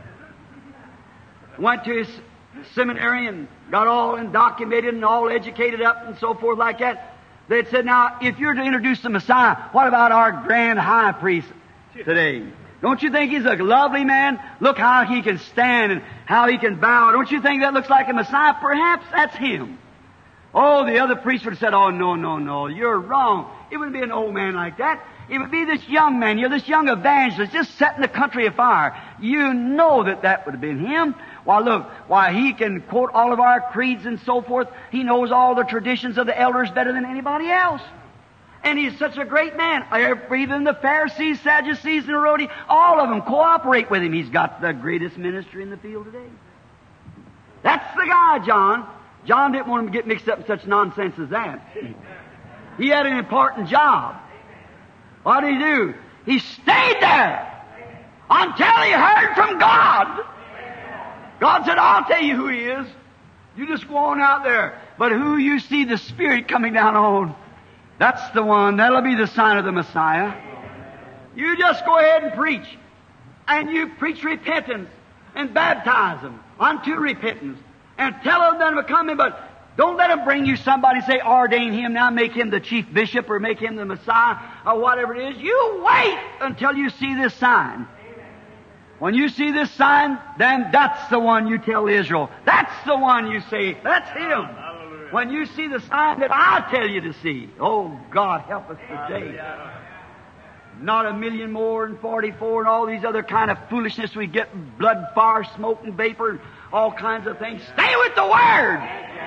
went to his seminary and got all undocumented and all educated up and so forth like that. They said, now, if you're to introduce the Messiah, what about our grand high priest today? Don't you think he's a lovely man? Look how he can stand and how he can bow. Don't you think that looks like a Messiah? Perhaps that's him. Oh, the other priest would have said, oh, no, no, no, you're wrong. It wouldn't be an old man like that. it would be this young man here, this young evangelist, just setting the country afire. You know that that would have been him. Why, look, why, he can quote all of our creeds and so forth. He knows all the traditions of the elders better than anybody else. And he's such a great man. Even the Pharisees, Sadducees, and Herodians, all of them cooperate with him. He's got the greatest ministry in the field today. That's the guy, John. John didn't want him to get mixed up in such nonsense as that. He had an important job. What did he do? He stayed there until he heard from God. God said, I'll tell you who he is. You just go on out there. But who you see the Spirit coming down on, that's the one. That'll be the sign of the Messiah. You just go ahead and preach. And you preach repentance and baptize them unto repentance. And tell them to come in, but don't let them bring you somebody and say, ordain him now, make him the chief bishop or make him the Messiah or whatever it is. You wait until you see this sign. When you see this sign, then that's the one you tell Israel. That's the one you say, that's him. When you see the sign that I tell you to see. Oh, God, help us today. Not a million more and forty-four and all these other kind of foolishness we get, blood, fire, smoke, and vapor, and all kinds of things. Stay with the Word.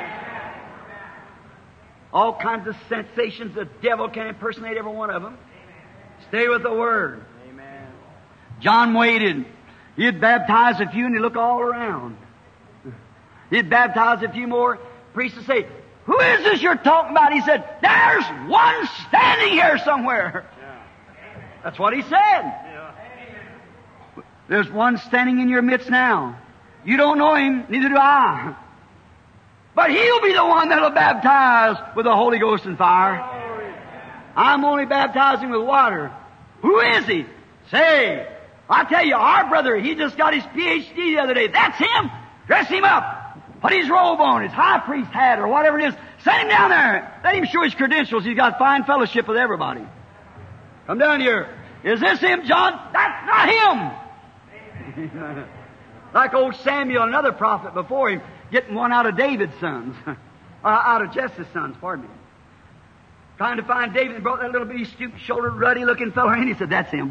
All kinds of sensations. The devil can impersonate every one of them. Stay with the Word. Amen. John waited. He'd baptize a few and he'd look all around. He'd baptize a few more. Priests would say, who is this you're talking about? He said, there's one standing here somewhere. Yeah. That's what he said. Yeah. There's one standing in your midst now. You don't know him, neither do I. But he'll be the one that'll baptize with the Holy Ghost and fire. I'm only baptizing with water. Who is he? Say, I tell you, our brother, he just got his P H D the other day. That's him. Dress him up. Put his robe on, his high priest hat, or whatever it is. Send him down there. Let him show his credentials. He's got fine fellowship with everybody. Come down here. Is this him, John? That's not him. Like old Samuel, another prophet before him, getting one out of David's sons. uh, out of Jesse's sons, pardon me. Trying to find David, and brought that little bitty stoop-shouldered, ruddy-looking fellow in. He said, that's him.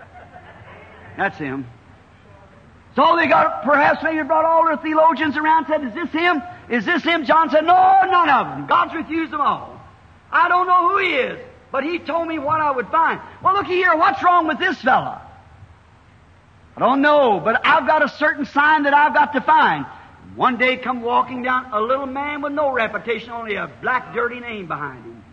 That's him. So they got, perhaps maybe brought all their theologians around and said, is this him? Is this him? John said, no, none of them. God's refused them all. I don't know who he is, but he told me what I would find. Well, looky here, what's wrong with this fella? I don't know, but I've got a certain sign that I've got to find. One day come walking down a little man with no reputation, only a black dirty name behind him.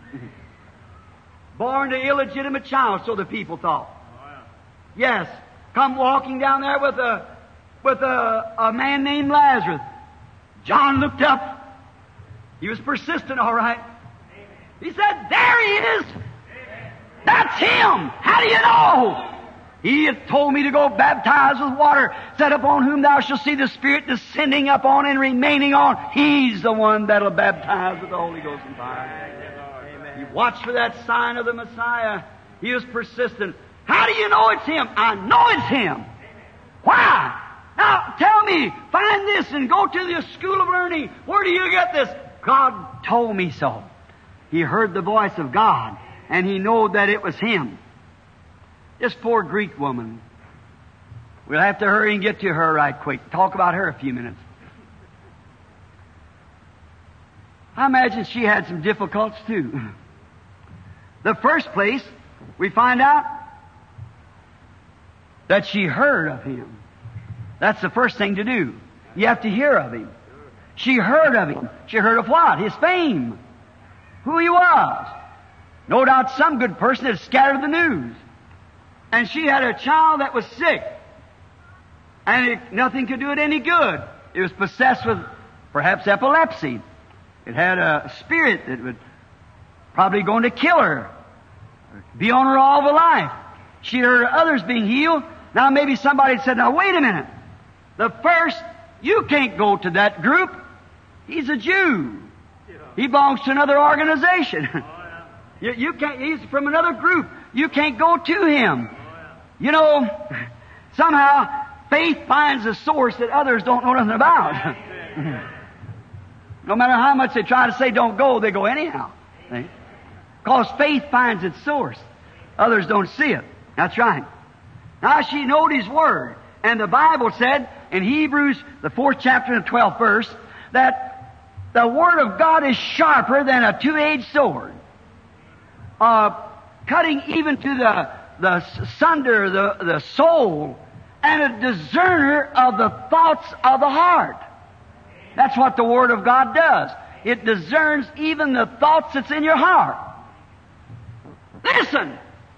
Born to illegitimate child, so the people thought. Yes, come walking down there with a with a, a man named Lazarus. John looked up. He was persistent, all right. He said, there he is. That's him. How do you know? He had told me to go baptize with water, said upon whom thou shalt see the Spirit descending upon and remaining on. He's the one that'll baptize with the Holy Ghost and fire. He watched for that sign of the Messiah. He was persistent. How do you know it's him? I know it's him. Why? Now, tell me, find this and go to the school of learning. Where do you get this? God told me so. He heard the voice of God, and he knew that it was him. This poor Greek woman. We'll have to hurry and get to her right quick. Talk about her a few minutes. I imagine she had some difficulties too. The first place, we find out that she heard of him. That's the first thing to do. You have to hear of him. She heard of him. She heard of what? His fame. Who he was. No doubt some good person had scattered the news. And she had a child that was sick. And it, nothing could do it any good. It was possessed with perhaps epilepsy. It had a spirit that would probably going to kill her. Be on her all the life. She heard others being healed. Now maybe somebody said, now wait a minute. The first, you can't go to that group. He's a Jew. He belongs to another organization. you, you can't, he's from another group. You can't go to him. You know, somehow faith finds a source that others don't know nothing about. No matter how much they try to say don't go, they go anyhow. Because faith finds its source. Others don't see it. That's right. Now she knowed His Word. And the Bible said in Hebrews, the fourth chapter and the twelfth verse, that the Word of God is sharper than a two-edged sword, uh, cutting even to the, the sunder, the, the soul, and a discerner of the thoughts of the heart. That's what the Word of God does. It discerns even the thoughts that's in your heart. Listen!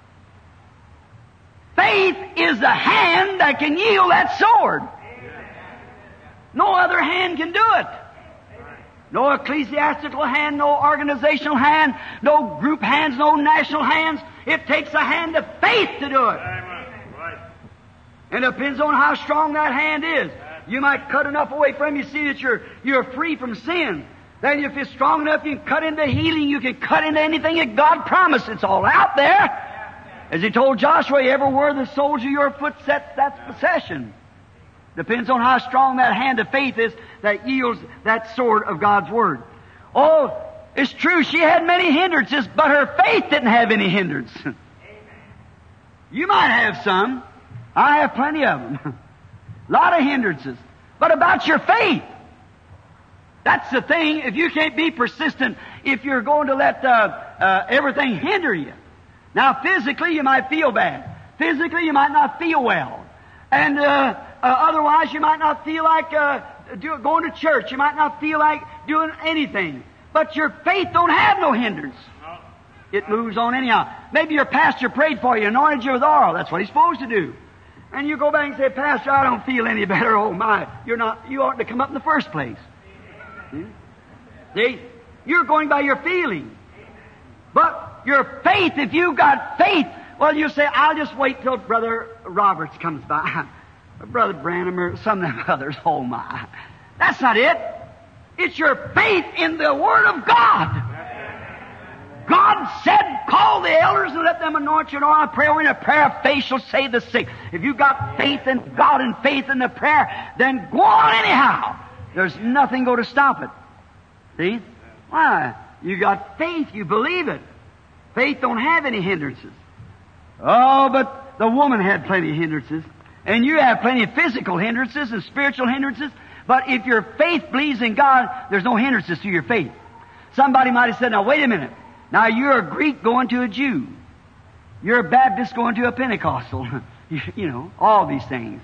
Faith is the hand that can yield that sword. No other hand can do it. No ecclesiastical hand, no organizational hand, no group hands, no national hands. It takes a hand of faith to do it. And it depends on how strong that hand is. You might cut enough away from you, see that you're, you're free from sin. Then if it's strong enough, you can cut into healing, you can cut into anything that God promised. It's all out there. As He told Joshua, everywhere the soles of your foot sets, that's possession. Depends on how strong that hand of faith is that yields that sword of God's Word. Oh, it's true, she had many hindrances, but her faith didn't have any hindrance. You might have some. I have plenty of them. A lot of hindrances. But about your faith, that's the thing. If you can't be persistent, if you're going to let uh, uh, everything hinder you. Now, physically, you might feel bad. Physically, you might not feel well. And uh, uh, otherwise, you might not feel like uh, do, going to church. You might not feel like doing anything. But your faith don't have no hindrance. It moves on anyhow. Maybe your pastor prayed for you, anointed you with oil. That's what he's supposed to do. And you go back and say, Pastor, I don't feel any better. Oh, my. You're not, you oughtn't to come up in the first place. See? See? You're going by your feeling. But your faith, if you've got faith, well, you say, I'll just wait till Brother Roberts comes by. Or Brother Branham or some of them others. Oh, my. That's not it. It's your faith in the Word of God. God said, call the elders and let them anoint you in oil and prayer. In a prayer of faith shall save the sick. If you've got faith in God and faith in the prayer, then go on anyhow. There's nothing going to stop it. See? Why? You got faith. You believe it. Faith don't have any hindrances. Oh, but the woman had plenty of hindrances. And you have plenty of physical hindrances and spiritual hindrances. But if your faith believes in God, there's no hindrances to your faith. Somebody might have said, now wait a minute. Now you're a Greek going to a Jew. You're a Baptist going to a Pentecostal. you, you know, all these things.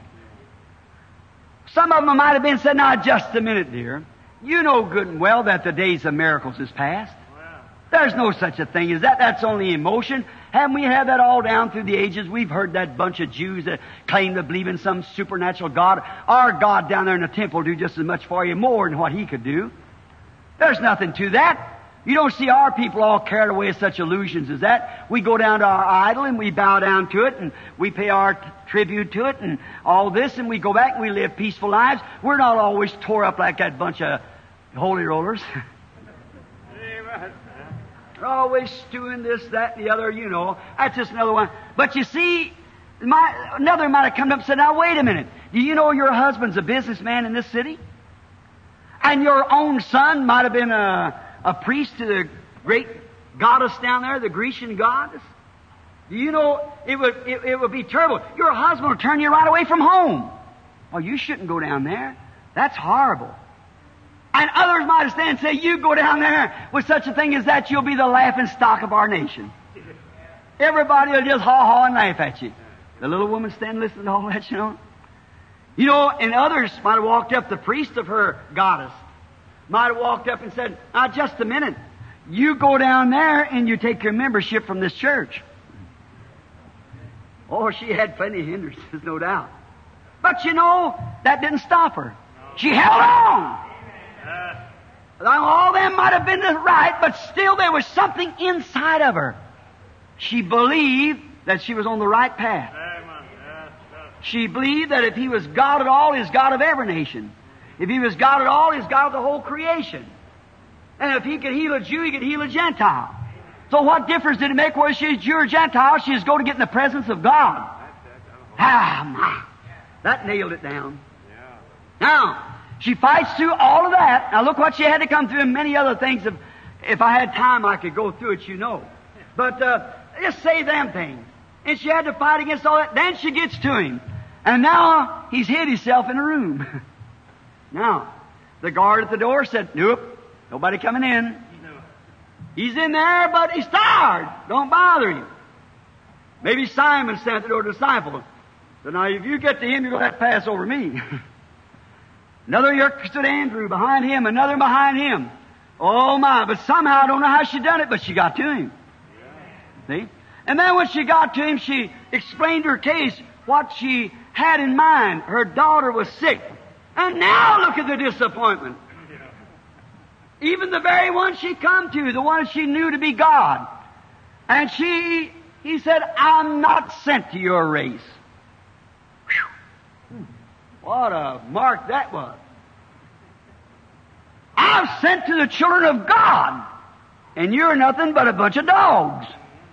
Some of them might have been said, now just a minute, dear. You know good and well that the days of miracles is past. There's no such a thing as that. That's only emotion. Haven't we had that all down through the ages? We've heard that bunch of Jews that claim to believe in some supernatural God. Our God down there in the temple do just as much for you, more than what He could do. There's nothing to that. You don't see our people all carried away with such illusions as that. We go down to our idol and we bow down to it and we pay our t- tribute to it and all this, and we go back and we live peaceful lives. We're not always tore up like that bunch of holy rollers. They're always stewing this, that, and the other, you know. That's just another one. But you see, my, another might have come up and said, now wait a minute. Do you know your husband's a businessman in this city? And your own son might have been a, a priest to the great goddess down there, the Grecian goddess? Do you know, it would, it, it would be terrible. Your husband will turn you right away from home. Oh, you shouldn't go down there. That's horrible. And others might have stand and say, you go down there with such a thing as that, you'll be the laughing stock of our nation. Everybody will just haw-haw and laugh at you. The little woman stand listening to all that, you know. You know, and others might have walked up, the priest of her goddess might have walked up and said, now just a minute, you go down there and you take your membership from this church. Oh, she had plenty of hindrances, no doubt. But you know, that didn't stop her. She held on. Now, all them might have been right, but still there was something inside of her. She believed that she was on the right path. She believed that if He was God at all, He's God of every nation. If He was God at all, He's God of the whole creation. And if He could heal a Jew, He could heal a Gentile. So what difference did it make whether she's Jew or Gentile? She was going to get in the presence of God. Ah, my. That nailed it down. Now, she fights through all of that. Now look what she had to come through and many other things. If, if I had time, I could go through it, you know. But uh, just say them things. And she had to fight against all that. Then she gets to him. And now he's hid himself in a room. Now, the guard at the door said, nope, nobody coming in. He's in there, but he's tired. Don't bother him. Maybe Simon sent at the door to disciple. So now if you get to him, you're going to have to pass over me. Another here stood Andrew behind him, another behind him. Oh my, but somehow I don't know how she done it, but she got to him. See? And then when she got to him, she explained her case, what she had in mind. Her daughter was sick. And now look at the disappointment. Even the very one she come to, the one she knew to be God. And she, he said, I'm not sent to your race. Whew. What a mark that was. I'm sent to the children of God. And you're nothing but a bunch of dogs.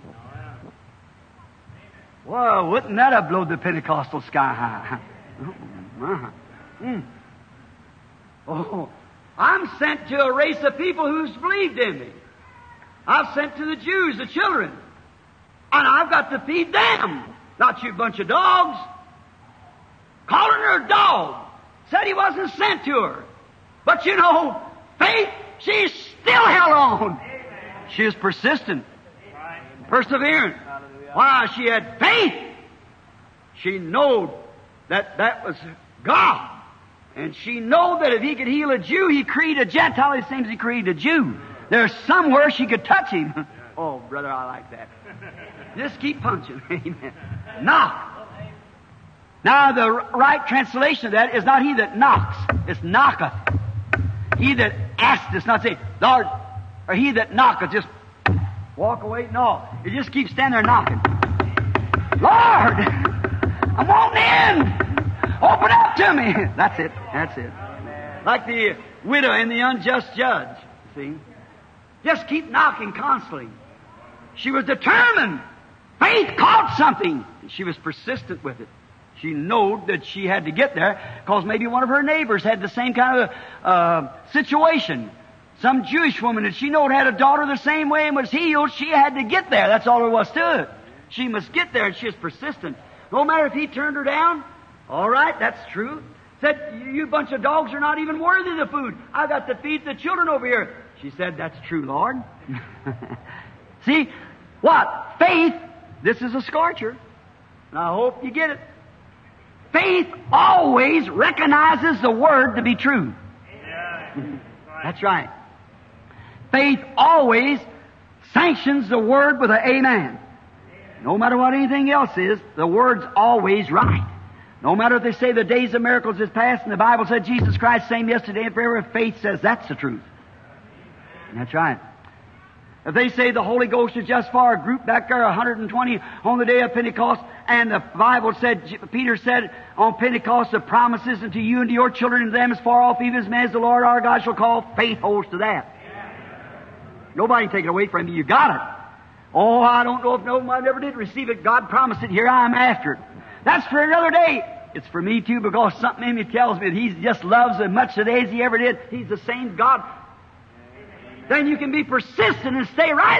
Well, wouldn't that have blown the Pentecostal sky high? Oh, my. Mm. Oh, I'm sent to a race of people who's believed in me. I've sent to the Jews, the children. And I've got to feed them. Not you bunch of dogs. Calling her a dog. Said he wasn't sent to her. But you know, faith, she still held on. She is persistent. Perseverant. Why? She had faith. She knowed that that was God. And she knowed that if he could heal a Jew, he created a Gentile the same as he created a Jew. There's somewhere she could touch him. Oh, brother, I like that. Just keep punching. Amen. Knock. Now, the right translation of that is not he that knocks. It's knocketh. He that asked us, not say, Lord, or he that knocketh, just walk away. No, you just keep standing there knocking. Lord, I'm wanting in. Open up to me. That's it. That's it. Like the widow and the unjust judge. See? Just keep knocking constantly. She was determined. Faith caught something. She was persistent with it. She knew that she had to get there because maybe one of her neighbors had the same kind of uh, situation. Some Jewish woman that she knew had a daughter the same way and was healed. She had to get there. That's all there was to it. She must get there, and she was persistent. No matter if he turned her down. All right, that's true. Said, you bunch of dogs are not even worthy of the food. I've got to feed the children over here. She said, that's true, Lord. See, what? Faith, this is a scorcher. And I hope you get it. Faith always recognizes the Word to be true. That's right. Faith always sanctions the Word with an amen. No matter what anything else is, the Word's always right. No matter if they say the days of miracles is past and the Bible said Jesus Christ same yesterday and forever, faith says that's the truth. That's right. If they say the Holy Ghost is just for a group back there, one hundred twenty on the day of Pentecost, and the Bible said, Peter said on Pentecost, the promises unto you and to your children and to them as far off even as men as the Lord our God shall call, faith holds to that. Nobody can take it away from you. You got it. Oh, I don't know if nobody ever did receive it. God promised it. Here I am after it. That's for another day. It's for me too, because something in me tells me that He just loves as much today as He ever did. He's the same God. Then you can be persistent and stay right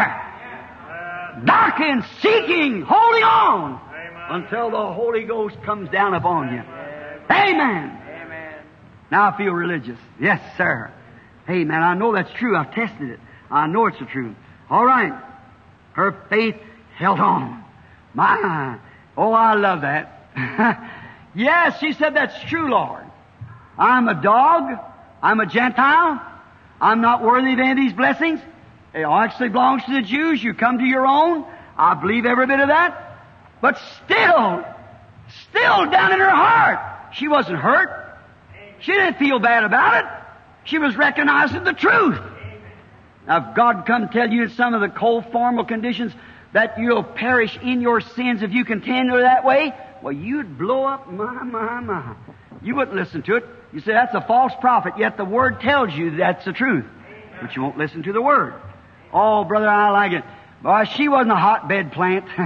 there. Knocking, seeking, holding on until the Holy Ghost comes down upon you. Amen. Now I feel religious. Yes, sir. Amen. I know that's true. I've tested it. I know it's the truth. All right. Her faith held on. My, oh, I love that. Yes, she said, that's true, Lord. I'm a dog. I'm a Gentile. I'm not worthy of any of these blessings. It actually belongs to the Jews. You come to your own. I believe every bit of that. But still, still down in her heart, she wasn't hurt. She didn't feel bad about it. She was recognizing the truth. Now, if God come tell you in some of the cold formal conditions that you'll perish in your sins if you continue that way, well, you'd blow up, my, my, my. You wouldn't listen to it. You say, that's a false prophet, yet the Word tells you that's the truth. But you won't listen to the Word. Oh, brother, I like it. Boy, she wasn't a hotbed plant. No, no.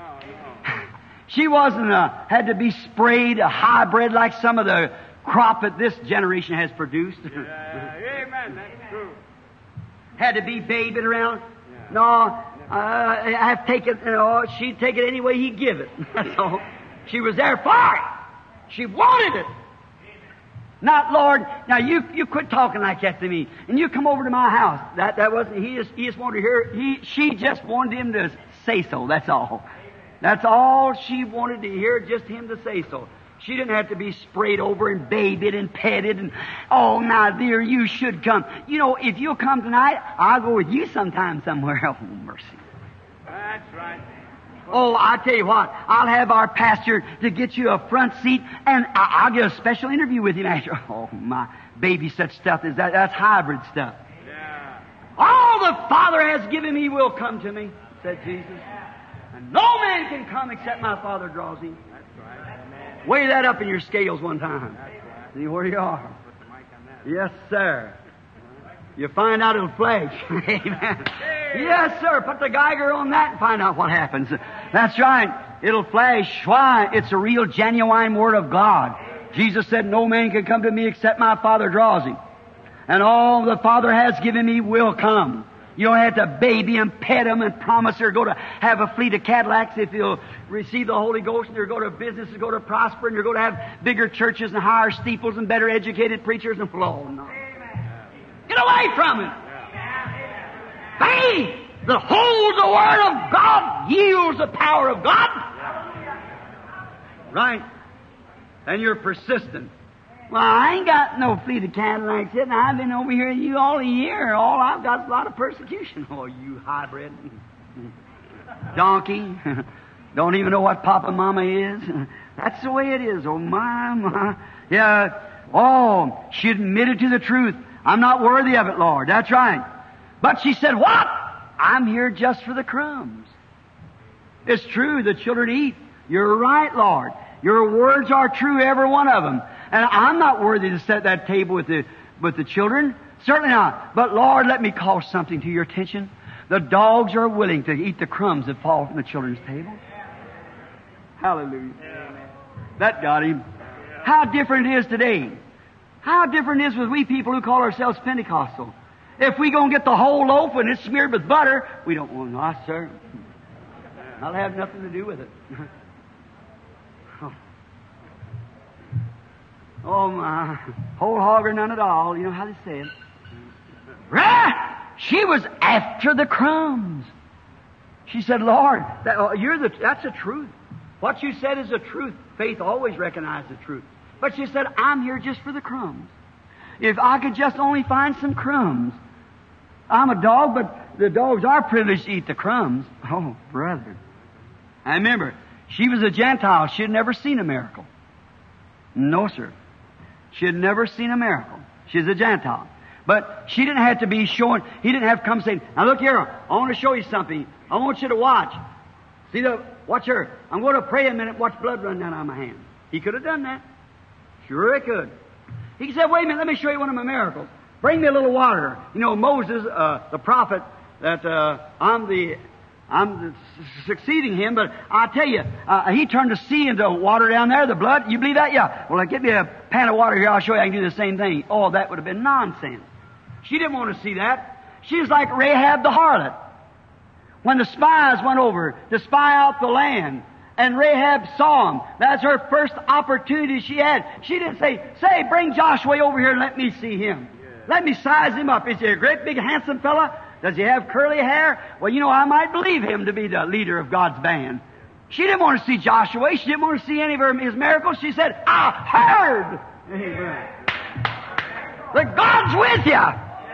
She wasn't a, had to be sprayed, a hybrid like some of the crop that this generation has produced. Yeah, amen, that's true. Had to be babied around. Yeah. No, Uh, I have to take it, you know, she'd take it any way he'd give it. That's all. She was there for it. She wanted it. Not, Lord, now you you quit talking like that to me, and you come over to my house. That that wasn't. He just he just wanted to hear. He she just wanted him to say so. That's all. That's all she wanted to hear. Just him to say so. She didn't have to be sprayed over and babied and petted and, oh, now, dear, you should come. You know, if you'll come tonight, I'll go with you sometime somewhere. Oh, mercy. That's right. Oh, I tell you what, I'll have our pastor to get you a front seat, and I'll get a special interview with him after. Oh, my baby, such stuff is that. That's hybrid stuff. Yeah. All the Father has given me will come to me, said Jesus. And no man can come except my Father draws him. That's right. Amen. Weigh that up in your scales one time. That's right. See where you are. Put the mic on that. Yes, sir. You find out it'll flash. Amen. Yes, sir. Put the Geiger on that and find out what happens. That's right. It'll flash. Why? It's a real, genuine Word of God. Jesus said, no man can come to me except my Father draws him. And all the Father has given me will come. You don't have to baby him, pet him, and promise her go to have a fleet of Cadillacs if you'll receive the Holy Ghost, and you'll go to business and go to prosper, and you're going to have bigger churches and higher steeples and better educated preachers and flow. No. Get away from it. Faith that holds the Word of God yields the power of God. Right. And you're persistent. Well, I ain't got no fleet of Cadillacs yet, and I've been over here with you all a year. All I've got is a lot of persecution. Oh, you hybrid. Donkey. Don't even know what Papa and Mama is. That's the way it is. Oh, my, my. Yeah. Oh, she admitted to the truth. I'm not worthy of it, Lord. That's right. But she said, what? I'm here just for the crumbs. It's true, the children eat. You're right, Lord. Your words are true, every one of them. And I'm not worthy to set that table with the, with the children. Certainly not. But Lord, let me call something to your attention. The dogs are willing to eat the crumbs that fall from the children's table. Hallelujah. That got him. How different it is today. How different it is with we people who call ourselves Pentecostal. If we go and get the whole loaf and it's smeared with butter, we don't want no, sir. I'll have nothing to do with it. oh. oh my, whole hog or none at all. You know how they say it. Right? She was after the crumbs. She said, Lord, that, oh, you're the, that's the truth. What you said is the truth. Faith always recognizes the truth. But she said, I'm here just for the crumbs. If I could just only find some crumbs. I'm a dog, but the dogs are privileged to eat the crumbs. Oh, brother. I remember, she was a Gentile. She had never seen a miracle. No, sir. She had never seen a miracle. She's a Gentile. But she didn't have to be showing, he didn't have to come saying, now look here, I want to show you something. I want you to watch. See the, watch her. I'm going to pray a minute, watch blood run down on my hand. He could have done that. Sure he could. He said, wait a minute, let me show you one of my miracles. Bring me a little water. You know, Moses, uh, the prophet, that uh, I'm the, I'm the, succeeding him, but I tell you, uh, he turned the sea into water down there, the blood. You believe that? Yeah. Well, get me a pan of water here, I'll show you I can do the same thing. Oh, that would have been nonsense. She didn't want to see that. She was like Rahab the harlot. When the spies went over to spy out the land, and Rahab saw him. That's her first opportunity she had. She didn't say, say, bring Joshua over here and let me see him. Yeah. Let me size him up. Is he a great big handsome fella? Does he have curly hair? Well, you know, I might believe him to be the leader of God's band. She didn't want to see Joshua. She didn't want to see any of her, his miracles. She said, I heard. Amen. That God's with you.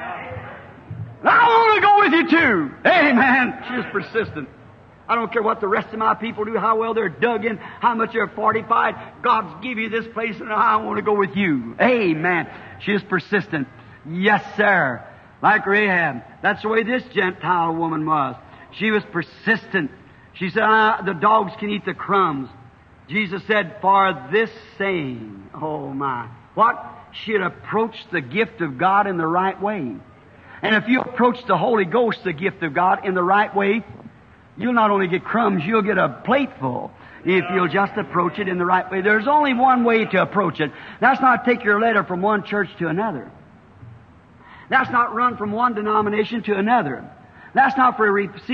And I want to go with you too. Amen. She was persistent. I don't care what the rest of my people do, how well they're dug in, how much they're fortified. God's give you this place and I want to go with you. Amen. She is persistent. Yes, sir. Like Rahab. That's the way this Gentile woman was. She was persistent. She said, ah, the dogs can eat the crumbs. Jesus said, for this saying, oh my, what? She had approached the gift of God in the right way. And if you approach the Holy Ghost, the gift of God, in the right way, you'll not only get crumbs, you'll get a plate full if you'll just approach it in the right way. There's only one way to approach it. That's not take your letter from one church to another. That's not run from one denomination to another. That's not for, see,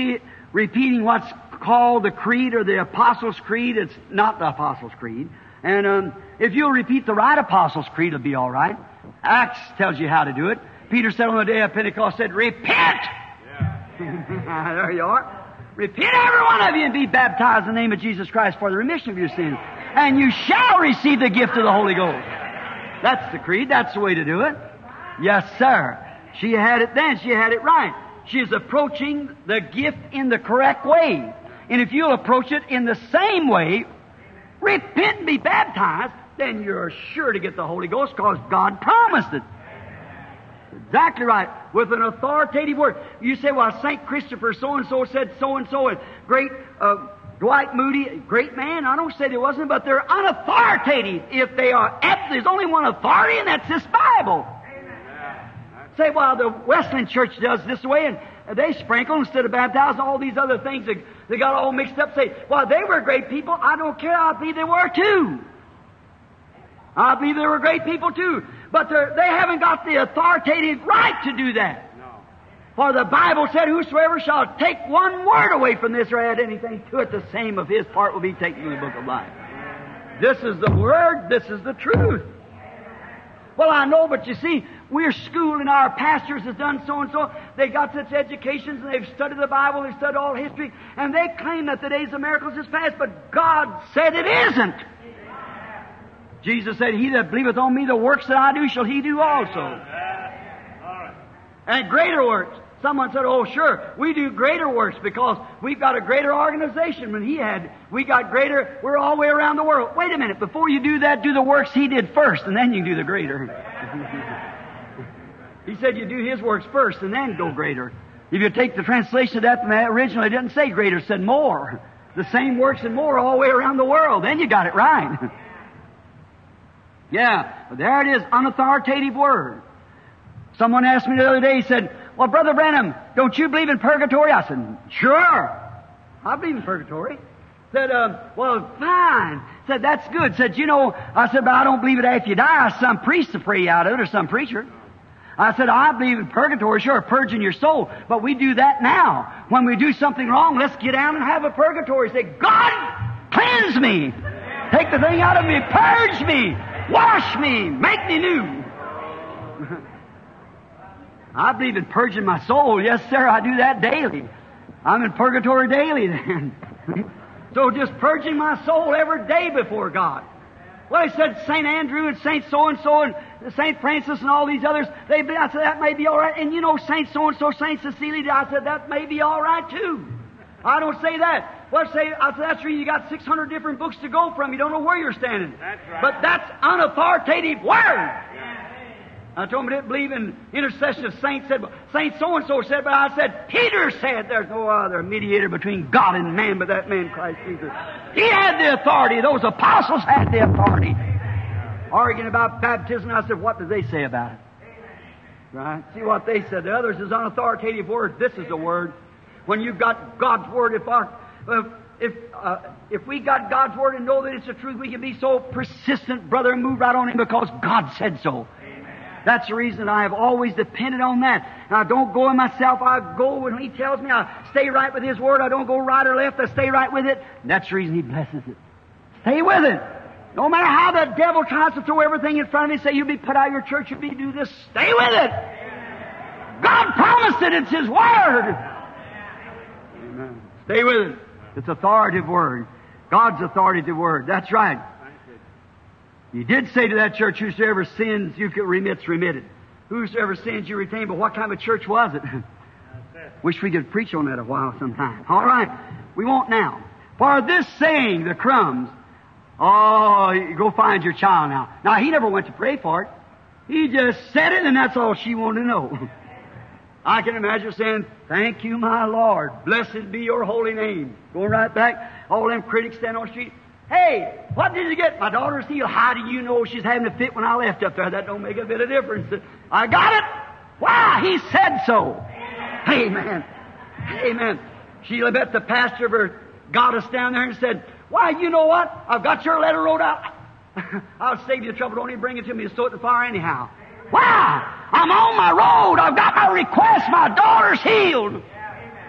repeating what's called the Creed or the Apostles' Creed. It's not the Apostles' Creed. And um, if you'll repeat the right Apostles' Creed, it'll be all right. Acts tells you how to do it. Peter said on the day of Pentecost, said, repent! Yeah. There you are. Repent, every one of you, and be baptized in the name of Jesus Christ for the remission of your sins. And you shall receive the gift of the Holy Ghost. That's the creed. That's the way to do it. Yes, sir. She had it then. She had it right. She is approaching the gift in the correct way. And if you'll approach it in the same way, repent and be baptized, then you're sure to get the Holy Ghost because God promised it. Exactly right. With an authoritative word. You say, well, Saint Christopher so-and-so said so-and-so, and great uh, Dwight Moody, great man. I don't say there wasn't, but they're unauthoritative. If they are, there's only one authority, and that's this Bible. Say, well, the Wesleyan Church does this way, and they sprinkle instead of baptize, all these other things. They, they got all mixed up. Say, well, they were great people. I don't care. I believe they were too. I believe they were great people too. But they haven't got the authoritative right to do that. No. For the Bible said, whosoever shall take one word away from this or add anything to it, the same of his part will be taken in the book of life. This is the Word. This is the truth. Well, I know, but you see, we're schooling, our pastors has done so-and-so. They got such educations, and they've studied the Bible, they've studied all history, and they claim that the days of miracles is past, but God said it isn't. Jesus said, he that believeth on me, the works that I do shall he do also. And greater works. Someone said, oh, sure, we do greater works because we've got a greater organization than he had. We got greater, we're all the way around the world. Wait a minute, before you do that, do the works he did first, and then you can do the greater. He said you do his works first, and then go greater. If you take the translation of that, originally it didn't say greater, it said more. The same works and more all the way around the world. Then you got it right. Yeah, but there it is, unauthoritative word. Someone asked me the other day, he said, well, Brother Branham, don't you believe in purgatory? I said, sure. I believe in purgatory. Said, uh, well, fine. Said, that's good. Said, you know, I said, but I don't believe it after you die. Some priest to pray out of it or some preacher. I said, I believe in purgatory, sure, purging your soul, but we do that now. When we do something wrong, let's get down and have a purgatory. Say, God, cleanse me. Take the thing out of me. Purge me. Wash me. Make me new. I believe in purging my soul. Yes, sir, I do that daily. I'm in purgatory daily then. So just purging my soul every day before God. Well, he said Saint Andrew and Saint so-and-so and Saint Francis and all these others, they, I said, that may be all right. And you know, Saint so-and-so, Saint Cecilia, I said, that may be all right too. I don't say that. Well, say, I said, that's reason you got six hundred different books to go from. You don't know where you're standing. That's right. But that's unauthoritative word. I told him I didn't believe in intercession of saints. Said, Saint so-and-so said, but I said, Peter said, there's no other mediator between God and man but that man, Christ Jesus. He had the authority. Those apostles had the authority. Arguing about baptism, I said, what did they say about it? Right? See what they said. The others is unauthoritative word. This is the word. When you've got God's word, if our, if uh, if we got God's word and know that it's the truth, we can be so persistent, brother, and move right on in because God said so. That's the reason I have always depended on that. And I don't go in myself. I go when He tells me. I stay right with His Word. I don't go right or left. I stay right with it. And that's the reason He blesses it. Stay with it. No matter how the devil tries to throw everything in front of me and say, you'll be put out of your church, you'll be do this. Stay with it. God promised it. It's His Word. Amen. Stay with it. It's authoritative Word. God's authoritative Word. That's right. You did say to that church, whosoever sins you can remit, remitted. Whosoever sins you retain. But what kind of church was it? Wish we could preach on that a while sometime. All right. We won't now. For this saying, the crumbs. Oh, you go find your child now. Now, he never went to pray for it. He just said it, and that's all she wanted to know. I can imagine saying, thank you, my Lord. Blessed be your holy name. Going right back. All them critics stand on the street. Hey, what did you get? My daughter's healed. How do you know she's having a fit when I left up there? That don't make a bit of difference. I got it. Why? He said so. Amen. Amen. Sheila bet the pastor of her got us down there and said, why, you know what? I've got your letter wrote out. I'll save you the trouble. Don't even bring it to me to stow it in the fire anyhow. Why? I'm on my road. I've got my request. My daughter's healed.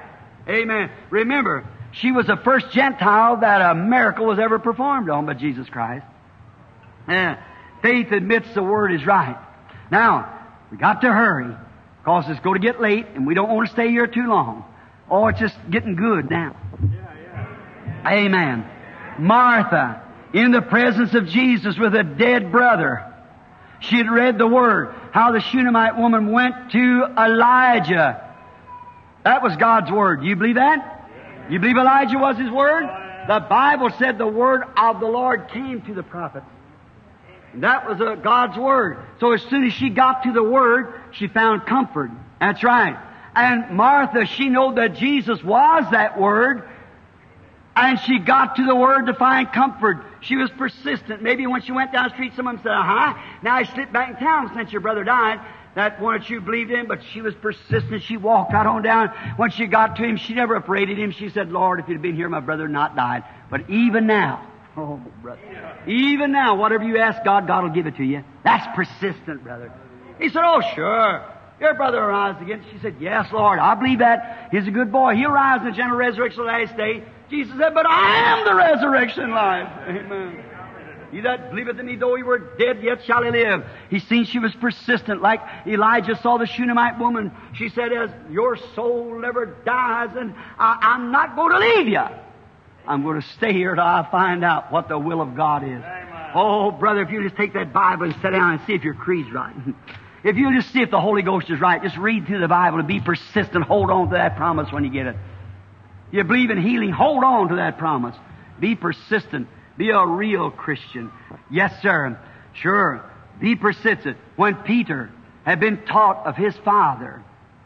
Amen. Remember, she was the first Gentile that a miracle was ever performed on by Jesus Christ. And faith admits the Word is right. Now, we got to hurry, because it's going to get late, and we don't want to stay here too long. Oh, it's just getting good now. Amen. Martha, in the presence of Jesus with a dead brother. She had read the Word, how the Shunammite woman went to Elijah. That was God's Word. You believe that? You believe Elijah was His Word? The Bible said the Word of the Lord came to the prophets. And that was uh, God's Word. So as soon as she got to the Word, she found comfort. That's right. And Martha, she knew that Jesus was that Word. And she got to the Word to find comfort. She was persistent. Maybe when she went down the street, someone said, uh-huh, now I slipped back in town since your brother died. That one that you believed in, but she was persistent. She walked right on down. When she got to him, she never upbraided him. She said, Lord, if you'd have been here, my brother would not died. But even now, oh, brother, even now, whatever you ask God, God will give it to you. That's persistent, brother. He said, oh, sure. Your brother will rise again. She said, yes, Lord, I believe that. He's a good boy. He'll rise in the general resurrection of the last day. Jesus said, but I am the resurrection and life. Amen. He that believeth in me, though he were dead, yet shall he live. He seen she was persistent, like Elijah saw the Shunammite woman. She said, as your soul never dies, and I, I'm not going to leave you. I'm going to stay here till I find out what the will of God is. Amen. Oh, brother, if you just take that Bible and sit down and see if your creed's right. If you just see if the Holy Ghost is right, just read through the Bible and be persistent. Hold on to that promise when you get it. You believe in healing, hold on to that promise. Be persistent. Be a real Christian. Yes, sir. Sure. Be persistent. When Peter had been taught of his Father,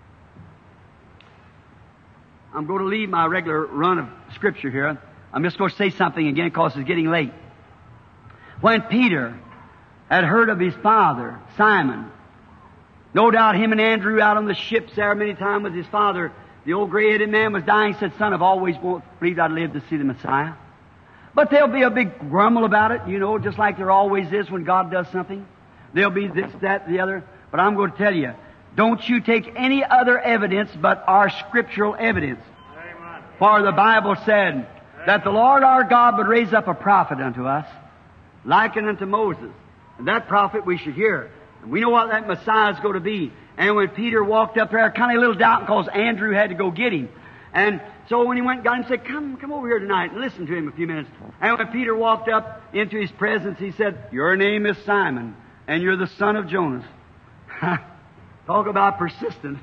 I'm going to leave my regular run of Scripture here. I'm just going to say something again because it's getting late. When Peter had heard of his father, Simon, no doubt him and Andrew out on the ships there many times with his father, the old gray-headed man was dying, said, Son, I've always believed I'd live to see the Messiah. But there'll be a big grumble about it, you know, just like there always is when God does something. There'll be this, that, the other. But I'm going to tell you, don't you take any other evidence but our scriptural evidence. Amen. For the Bible said Amen. That the Lord our God would raise up a prophet unto us, likened unto Moses. And that prophet we should hear. And we know what that Messiah is going to be. And when Peter walked up there, kind of a little doubt because Andrew had to go get him. And so when he went and got him, he said, come, come over here tonight and listen to him a few minutes. And when Peter walked up into his presence, he said, your name is Simon, and you're the son of Jonas. Talk about persistent.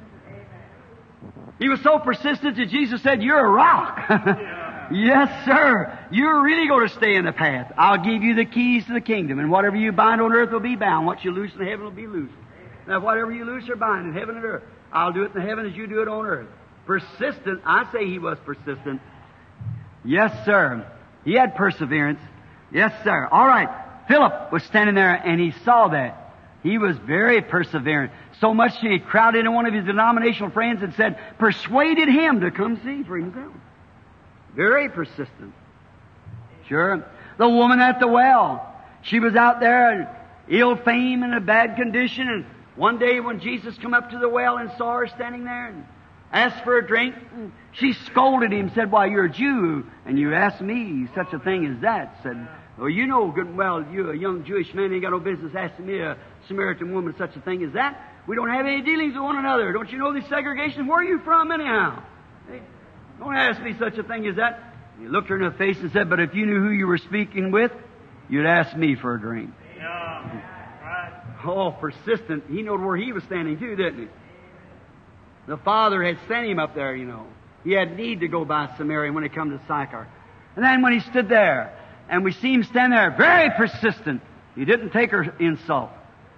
He was so persistent that Jesus said, you're a rock. Yes, sir. You're really going to stay in the path. I'll give you the keys to the kingdom, and whatever you bind on earth will be bound. What you loose in heaven will be loose. Now, whatever you loose or bind in heaven and earth, I'll do it in heaven as you do it on earth. Persistent. I say he was persistent. Yes, sir. He had perseverance. Yes, sir. All right. Philip was standing there and he saw that. He was very perseverant. So much that he crowded in one of his denominational friends and said, persuaded him to come see for himself. Very persistent. Sure. The woman at the well. She was out there in ill fame and a bad condition. And one day when Jesus come up to the well and saw her standing there and asked for a drink, she scolded him, said, why, you're a Jew, and you ask me such a thing as that. Said, well, you know good and well, you're a young Jewish man, ain't got no business asking me, a Samaritan woman, such a thing as that. We don't have any dealings with one another. Don't you know this segregation? Where are you from anyhow? Hey, don't ask me such a thing as that. He looked her in the face and said, but if you knew who you were speaking with, you'd ask me for a drink. Yeah. Right. Oh, persistent. He knew where he was standing too, didn't he? The Father had sent him up there, you know. He had need to go by Samaria when he come to Sychar. And then when he stood there, and we see him stand there, very persistent, he didn't take her insult.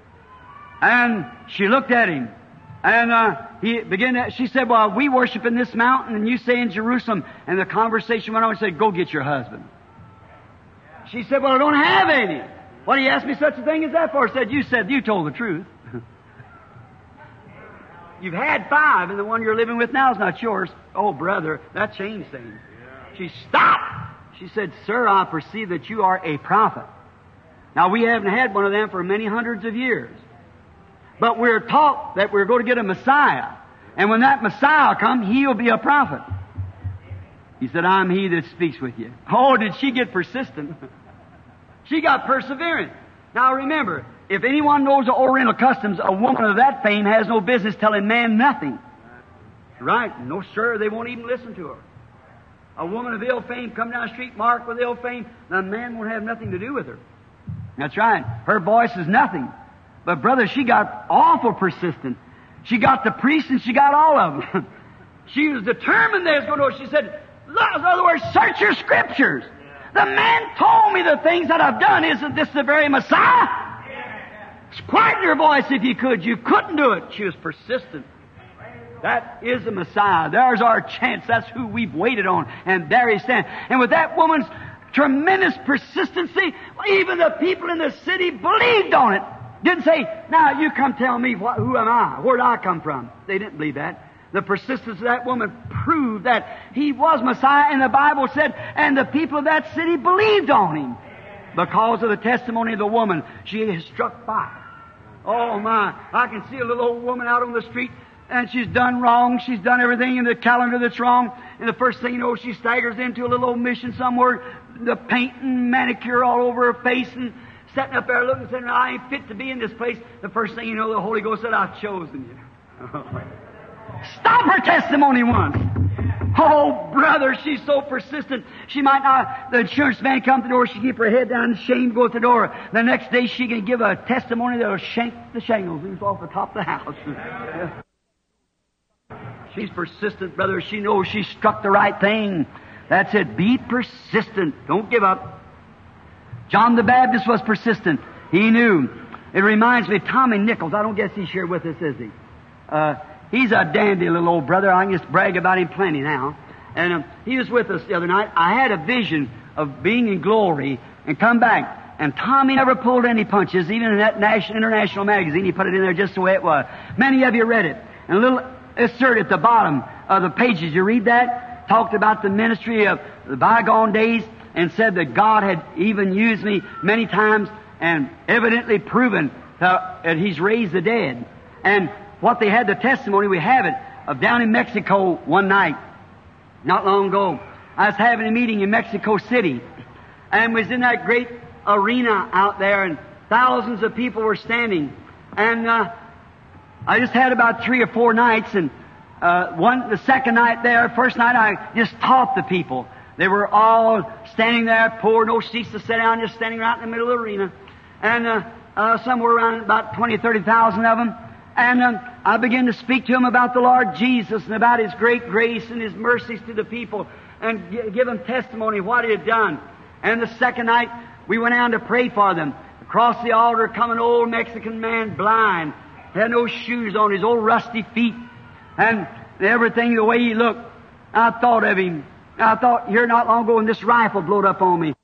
And she looked at him, and uh, he began to, she said, well, we worship in this mountain, and you say in Jerusalem. And the conversation went on and said, go get your husband. She said, well, I don't have any. What, he asked me such a thing as that for? I said, you said, you told the truth. You've had five, and the one you're living with now is not yours. Oh, brother, that changed things. She stopped. She said, sir, I perceive that you are a prophet. Now, we haven't had one of them for many hundreds of years. But we're taught that we're going to get a Messiah. And when that Messiah comes, he'll be a prophet. He said, I'm he that speaks with you. Oh, did she get persistent? She got perseverant. Now remember, if anyone knows the Oriental customs, a woman of that fame has no business telling man nothing. Right? No, sir, they won't even listen to her. A woman of ill fame come down the street marked with ill fame, the man won't have nothing to do with her. That's right. Her voice is nothing. But brother, she got awful persistent. She got the priest and she got all of them. She was determined they was going to know. She said, in other words, search your scriptures. The man told me the things that I've done. Isn't this the very Messiah? Quieten your voice if you could. You couldn't do it. She was persistent. That is the Messiah. There's our chance. That's who we've waited on. And there he stands. And with that woman's tremendous persistency, even the people in the city believed on it. Didn't say, now you come tell me what, who am I? Where did I come from? They didn't believe that. The persistence of that woman proved that he was Messiah, and the Bible said, and the people of that city believed on him because of the testimony of the woman. She is struck fire. Oh my, I can see a little old woman out on the street, and she's done wrong. She's done everything in the calendar that's wrong. And the first thing you know, she staggers into a little old mission somewhere, the paint and manicure all over her face, and sitting up there looking, saying, I ain't fit to be in this place. The first thing you know, the Holy Ghost said, I've chosen you. Stop her testimony once. Oh, brother, she's so persistent. She might not, the insurance man come to the door, she keep her head down, shame go at the door. The next day she can give a testimony that'll shank the shingles loose off the top of the house. She's persistent, brother. She knows she struck the right thing. That's it. Be persistent. Don't give up. John the Baptist was persistent. He knew. It reminds me of Tommy Nichols. I don't guess he's here with us, is he? Uh, he's a dandy little old brother. I can just brag about him plenty now. And um, he was with us the other night. I had a vision of being in glory and come back. And Tommy never pulled any punches, even in that national, international magazine. He put it in there just the way it was. Many of you read it. And a little insert at the bottom of the pages. You read that? Talked about the ministry of the bygone days and said that God had even used me many times and evidently proven that He's raised the dead. And what they had, the testimony, we have it, of down in Mexico one night, not long ago. I was having a meeting in Mexico City and was in that great arena out there, and thousands of people were standing. And uh, I just had about three or four nights, and uh, one, the second night there, first night I just taught the people. They were all standing there, poor, no seats to sit down, just standing right in the middle of the arena. And uh, uh, somewhere around about twenty, thirty thousand of them. And um, I began to speak to them about the Lord Jesus and about His great grace and His mercies to the people and g- give them testimony of what He had done. And the second night, we went out to pray for them. Across the altar come an old Mexican man, blind, had no shoes on, his old rusty feet, and everything the way he looked. I thought of him. I thought here not long ago when this rifle blowed up on me.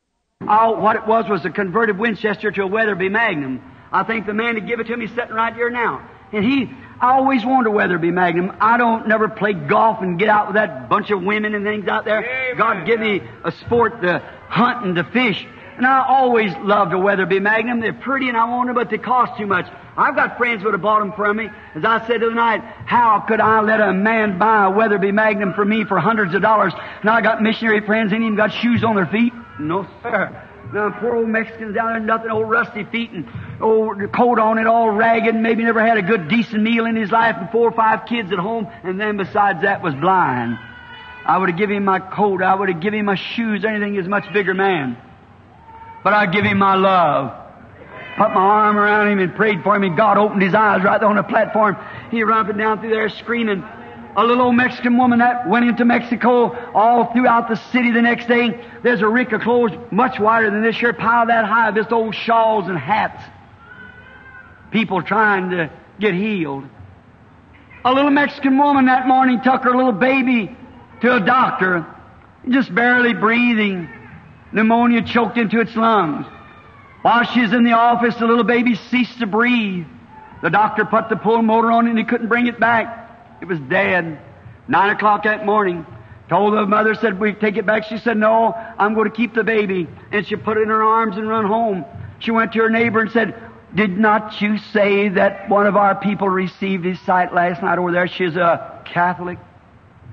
Oh, what it was was a converted Winchester to a Weatherby Magnum. I think the man that gave it to me is sitting right here now. And he, I always wanted a Weatherby Magnum. I don't never play golf and get out with that bunch of women and things out there. Amen. God give me a sport to hunt and to fish. And I always loved a Weatherby Magnum. They're pretty and I want them, but they cost too much. I've got friends who would have bought them for me. As I said tonight, how could I let a man buy a Weatherby Magnum for me for hundreds of dollars? And I got missionary friends, ain't even got shoes on their feet. No, sir. Now, poor old Mexicans down there, nothing, old rusty feet and old coat on it, all ragged, and maybe never had a good, decent meal in his life, and four or five kids at home, and then besides that was blind. I would have given him my coat, I would have given him my shoes, anything. He's a much bigger man. But I'd give him my love. Put my arm around him and prayed for him, and God opened his eyes right there on the platform. He ran up and down through there screaming. A little old Mexican woman that went into Mexico all throughout the city the next day. There's a rick of clothes much wider than this here, pile that high, just old shawls and hats. People trying to get healed. A little Mexican woman that morning took her little baby to a doctor, just barely breathing. Pneumonia choked into its lungs. While she was in the office, the little baby ceased to breathe. The doctor put the pull motor on it and he couldn't bring it back. It was dead. Nine o'clock that morning. Told the mother, said, we take it back. She said, no, I'm going to keep the baby. And she put it in her arms and run home. She went to her neighbor and said, did not you say that one of our people received his sight last night over there? She's a Catholic.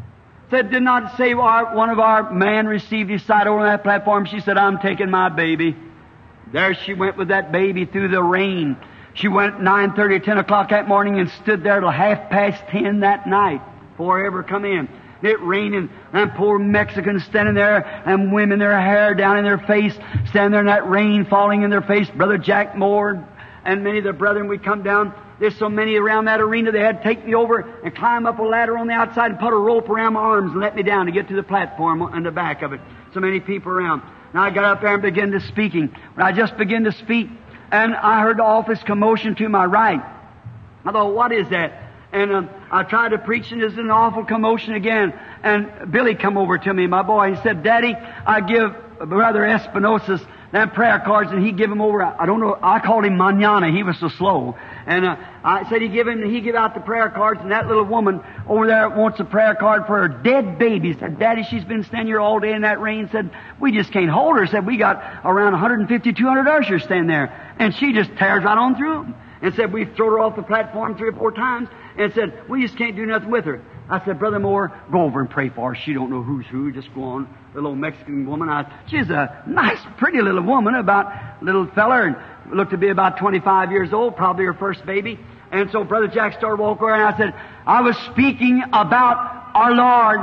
Said, did not say our, one of our men received his sight over on that platform. She said, I'm taking my baby. There she went with that baby through the rain. She went nine thirty, ten o'clock that morning and stood there till half past ten that night before I ever come in. It raining, and poor Mexicans standing there, and women, their hair down in their face, standing there in that rain falling in their face. Brother Jack Moore and many of the brethren, we come down. There's so many around that arena, they had to take me over and climb up a ladder on the outside and put a rope around my arms and let me down to get to the platform on the back of it. So many people around. And I got up there and began to speaking. When I just began to speak, and I heard the office commotion to my right. I thought, what is that? And um, I tried to preach, and there's an awful commotion again. And Billy come over to me, my boy. He said, Daddy, I give Brother Espinosa's them prayer cards, and he give them over. I don't know. I called him Manana. He was so slow. And uh, I said he give him. He give out the prayer cards, and that little woman over there wants a prayer card for her dead baby. Said, Daddy, she's been standing here all day in that rain. Said, we just can't hold her. Said, we got around one hundred fifty, two hundred ushers standing there, and she just tears right on through them. And said, we've thrown her off the platform three or four times, and said, we just can't do nothing with her. I said, Brother Moore, go over and pray for her. She don't know who's who. Just go on. The little Mexican woman. I, she's a nice, pretty little woman, about little feller, and looked to be about twenty-five years old, probably her first baby. And so Brother Jack started walking over, and I said, I was speaking about our Lord.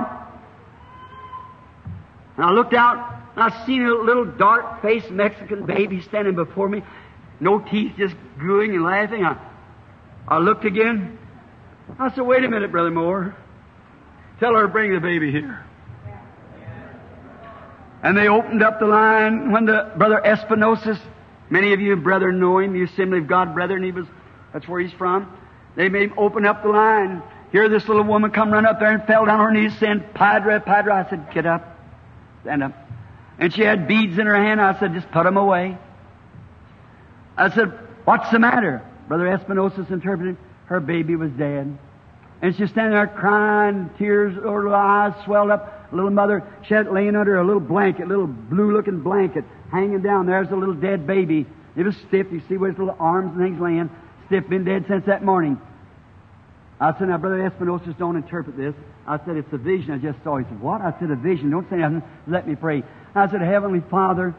And I looked out, and I seen a little dark-faced Mexican baby standing before me, no teeth, just gooing and laughing. I, I looked again. I said, wait a minute, Brother Moore. Tell her to bring the baby here. And they opened up the line when the Brother Espinosa, many of you brethren know him, you Assembly of God brethren, he was, that's where he's from. They made him open up the line. Here this little woman come run up there and fell down on her knees saying, Padre, Padre. I said, get up, stand up. And she had beads in her hand. I said, just put them away. I said, what's the matter? Brother Espinosa interpreted, her baby was dead. And she's standing there crying, tears, her eyes swelled up. A little mother, she had it laying under a little blanket, a little blue-looking blanket, hanging down. There's a little dead baby. It was stiff. You see where his little arms and things laying. Stiff, been dead since that morning. I said, now, Brother Espinosa, don't interpret this. I said, it's a vision I just saw. He said, what? I said, a vision. Don't say nothing. Let me pray. I said, Heavenly Father,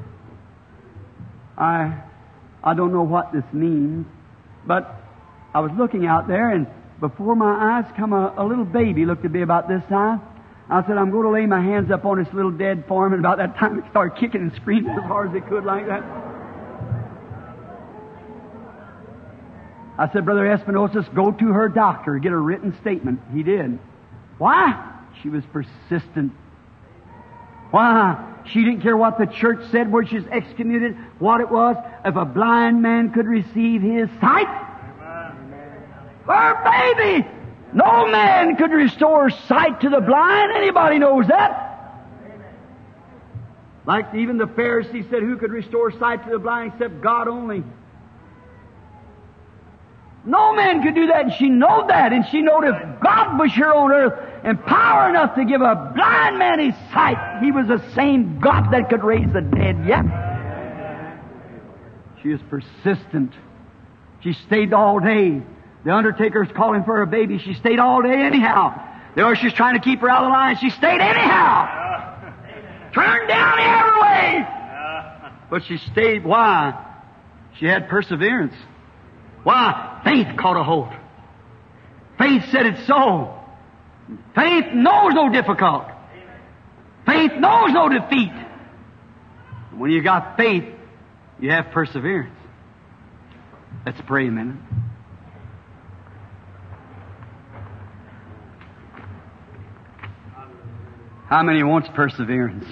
I, I don't know what this means, but I was looking out there, and before my eyes come a, a little baby, looked to be about this size. I said, I'm going to lay my hands up on this little dead form, and about that time it started kicking and screaming as hard as it could like that. I said, Brother Espinosa, go to her doctor, get a written statement. He did. Why? She was persistent. Why? She didn't care what the church said, where she was excommunicated, what it was. If a blind man could receive his sight, her baby, no man could restore sight to the blind. Anybody knows that. Like even the Pharisees said, who could restore sight to the blind except God only? No man could do that, and she knowed that, and she knowed if God was here on earth and power enough to give a blind man his sight, He was the same God that could raise the dead yet. She is persistent. She stayed all day. The undertaker's calling for her baby. She stayed all day anyhow. The usher's trying to keep her out of the line. She stayed anyhow. Turned down every way. But she stayed. Why? She had perseverance. Why? Faith caught a hold. Faith said it's so. Faith knows no difficult. Faith knows no defeat. When you got faith, you have perseverance. Let's pray a minute. How many wants perseverance?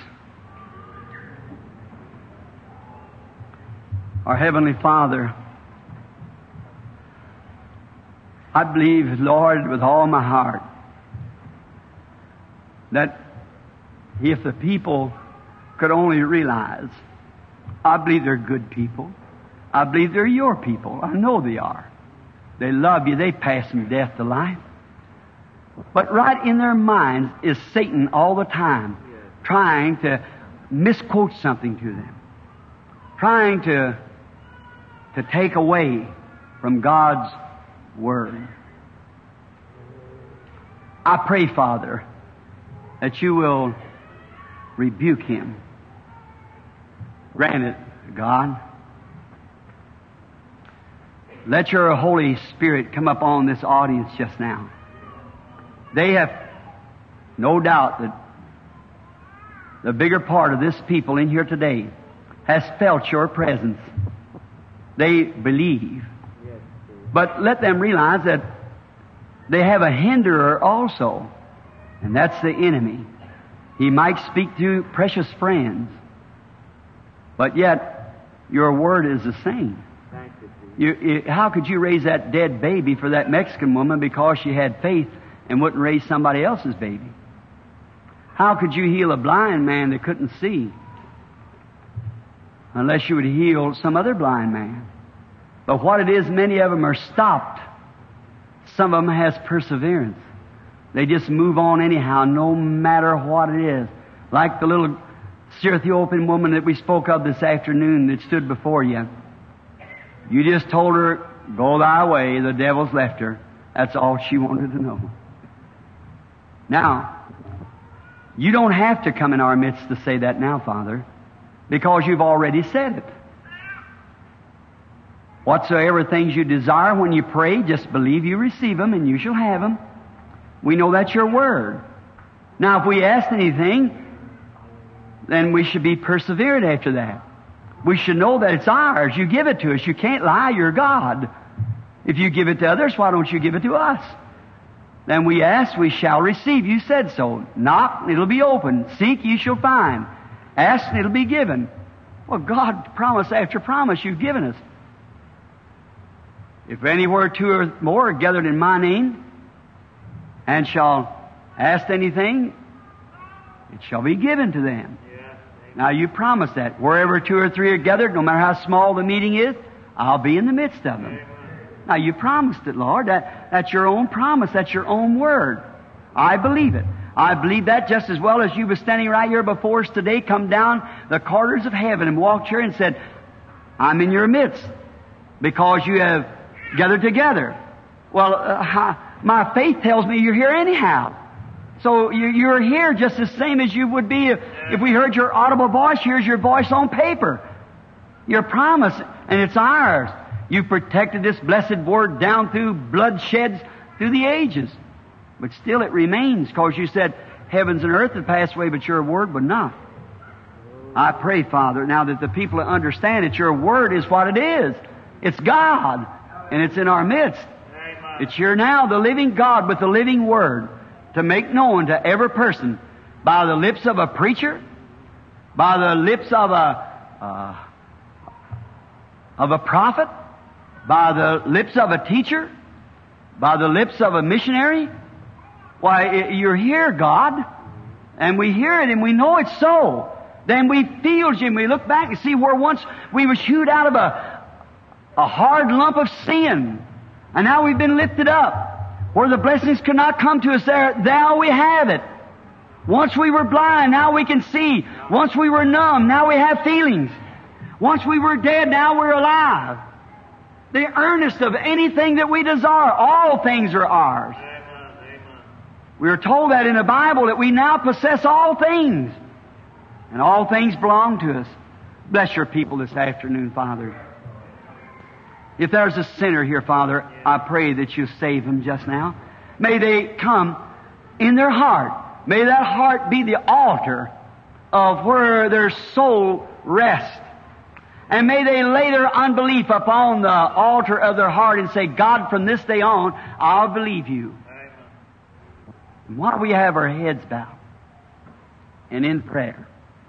Our Heavenly Father, I believe, Lord, with all my heart, that if the people could only realize, I believe they're good people. I believe they're your people. I know they are. They love you. They pass from death to life. But right in their minds is Satan all the time, trying to misquote something to them, trying to to take away from God's Word. I pray, Father, that you will rebuke him. Grant it, God. Let your Holy Spirit come upon this audience just now. They have no doubt that the bigger part of this people in here today has felt your presence. They believe. But let them realize that they have a hinderer also, and that's the enemy. He might speak to precious friends, but yet your word is the same. You, you, how could you raise that dead baby for that Mexican woman because she had faith and wouldn't raise somebody else's baby? How could you heal a blind man that couldn't see unless you would heal some other blind man? But what it is, many of them are stopped. Some of them has perseverance. They just move on anyhow, no matter what it is. Like the little Ethiopian woman that we spoke of this afternoon that stood before you. You just told her, go thy way, the devil's left her. That's all she wanted to know. Now, you don't have to come in our midst to say that now, Father, because you've already said it. Whatsoever things you desire when you pray, just believe you receive them and you shall have them. We know that's your word. Now, if we ask anything, then we should be perseverant after that. We should know that it's ours. You give it to us. You can't lie. You're God. If you give it to others, why don't you give it to us? Then we ask, we shall receive. You said so. Knock, and it'll be open. Seek, you shall find. Ask, and it'll be given. Well, God, promise after promise you've given us. If anywhere two or more are gathered in my name, and shall ask anything, it shall be given to them. Now you promise that. Wherever two or three are gathered, no matter how small the meeting is, I'll be in the midst of them. Now you promised it, Lord. That, that's your own promise. That's your own word. I believe it. I believe that just as well as you were standing right here before us today, come down the corridors of heaven and walked here and said, I'm in your midst because you have gathered together. Well, uh, my faith tells me you're here anyhow. So you're here just the same as you would be if, if we heard your audible voice. Here's your voice on paper. Your promise, and it's ours. You protected this blessed word down through bloodsheds through the ages. But still it remains, because you said heavens and earth would pass away, but your word would not. I pray, Father, now that the people understand that your word is what it is. It's God, and it's in our midst. It's here now, the living God with the living word, to make known to every person by the lips of a preacher, by the lips of a uh, of a prophet, by the lips of a teacher, by the lips of a missionary. Why, you're here, God, and we hear it and we know it's so. Then we feel you and we look back and see where once we were hewed out of a a hard lump of sin, and now we've been lifted up. Where the blessings could not come to us, there, now we have it. Once we were blind, now we can see. Once we were numb, now we have feelings. Once we were dead, now we're alive. The earnest of anything that we desire, all things are ours. We are told that in the Bible, that we now possess all things. And all things belong to us. Bless your people this afternoon, Father. If there's a sinner here, Father, I pray that you save them just now. May they come in their heart. May that heart be the altar of where their soul rests. And may they lay their unbelief upon the altar of their heart and say, God, from this day on, I'll believe you. And why don't we have our heads bowed and in prayer?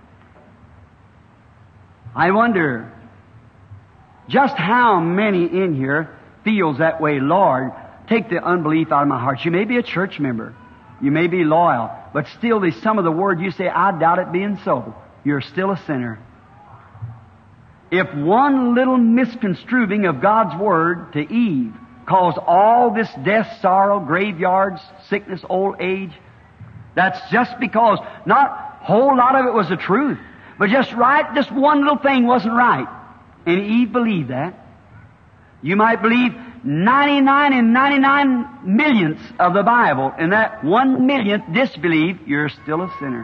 I wonder just how many in here feels that way. Lord, take the unbelief out of my heart. You may be a church member. You may be loyal. But still, there's some of the word you say, I doubt it being so. You're still a sinner. If one little misconstruing of God's word to Eve caused all this death, sorrow, graveyards, sickness, old age, that's just because not a whole lot of it was the truth, but just right, just one little thing wasn't right. And Eve believed that. You might believe ninety-nine and ninety-nine millionths of the Bible, and that one millionth disbelieve, you're still a sinner.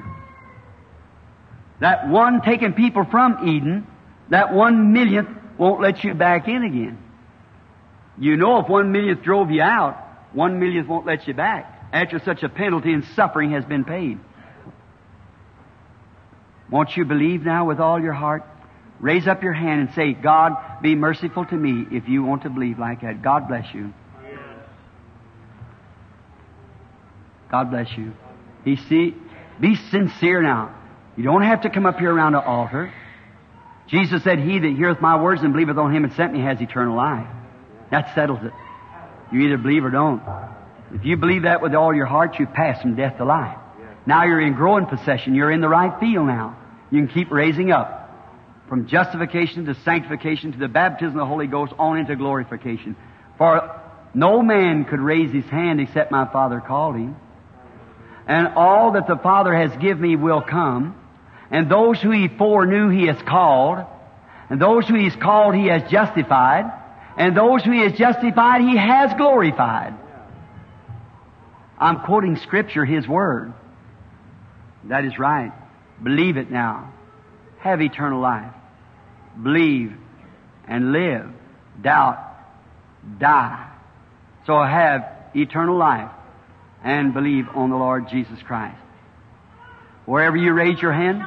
That one taking people from Eden, that one millionth won't let you back in again. You know if one millionth drove you out, one millionth won't let you back after such a penalty and suffering has been paid. Won't you believe now with all your heart? Raise up your hand and say, God, be merciful to me if you want to believe like that. God bless you. God bless you. He see, be sincere now. You don't have to come up here around the altar. Jesus said, he that heareth my words and believeth on him that sent me has eternal life. That settles it. You either believe or don't. If you believe that with all your heart, you pass from death to life. Now you're in growing possession. You're in the right field now. You can keep raising up. From justification to sanctification to the baptism of the Holy Ghost on into glorification. For no man could raise his hand except my Father called him. And all that the Father has given me will come. And those who he foreknew he has called. And those who he has called he has justified. And those who he has justified he has glorified. I'm quoting Scripture, His Word. That is right. Believe it now. Have eternal life. Believe and live. Doubt. Die. So have eternal life and believe on the Lord Jesus Christ. Wherever you raise your hand,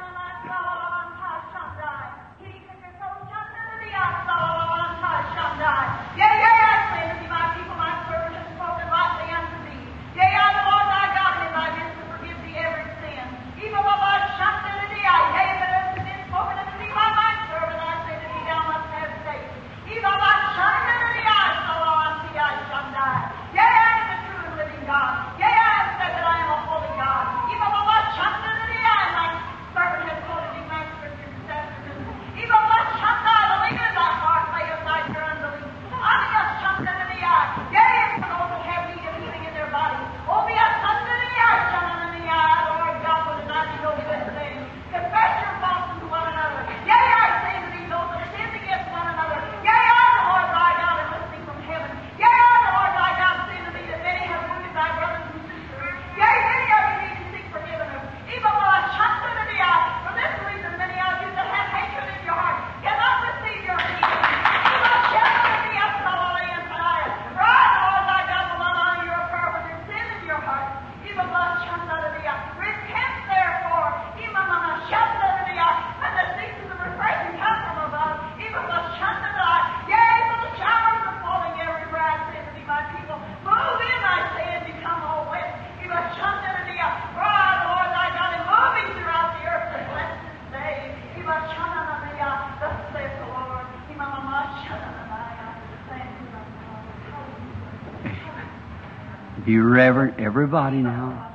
be reverent, everybody now.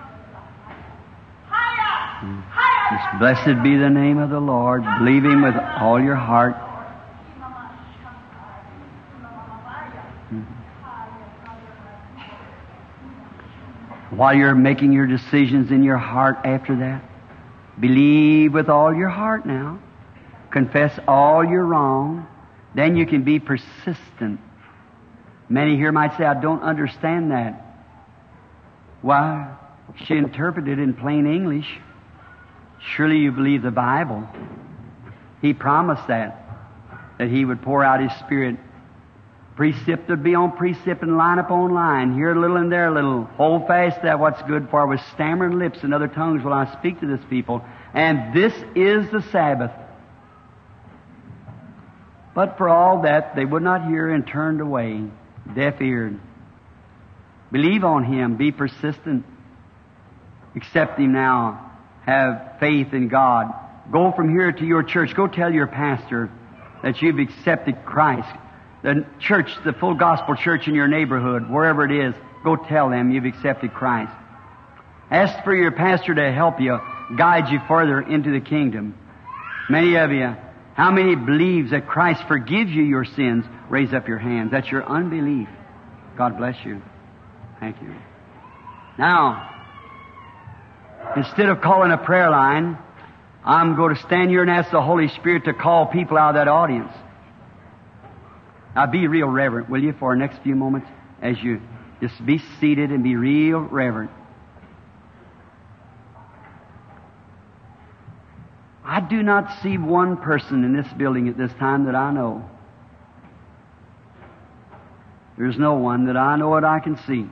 Just blessed be the name of the Lord. Believe Him with all your heart. While you're making your decisions in your heart after that, believe with all your heart now. Confess all your wrong. Then you can be persistent. Many here might say, I don't understand that. Why? She interpreted it in plain English. Surely you believe the Bible. He promised that, that He would pour out His Spirit. Precept would be on precept and line upon line. Here a little and there a little. Hold fast that what's good for. With stammering lips and other tongues will I speak to this people. And this is the Sabbath. But for all that, they would not hear and turned away, deaf-eared. Believe on Him. Be persistent. Accept Him now. Have faith in God. Go from here to your church. Go tell your pastor that you've accepted Christ. The church, the full gospel church in your neighborhood, wherever it is, go tell them you've accepted Christ. Ask for your pastor to help you, guide you further into the kingdom. Many of you, how many believes that Christ forgives you your sins? Raise up your hands. That's your unbelief. God bless you. Thank you. Now, instead of calling a prayer line, I'm going to stand here and ask the Holy Spirit to call people out of that audience. Now be real reverent, will you, for the next few moments, as you just be seated and be real reverent. I do not see one person in this building at this time that I know. There's no one that I know that I can see.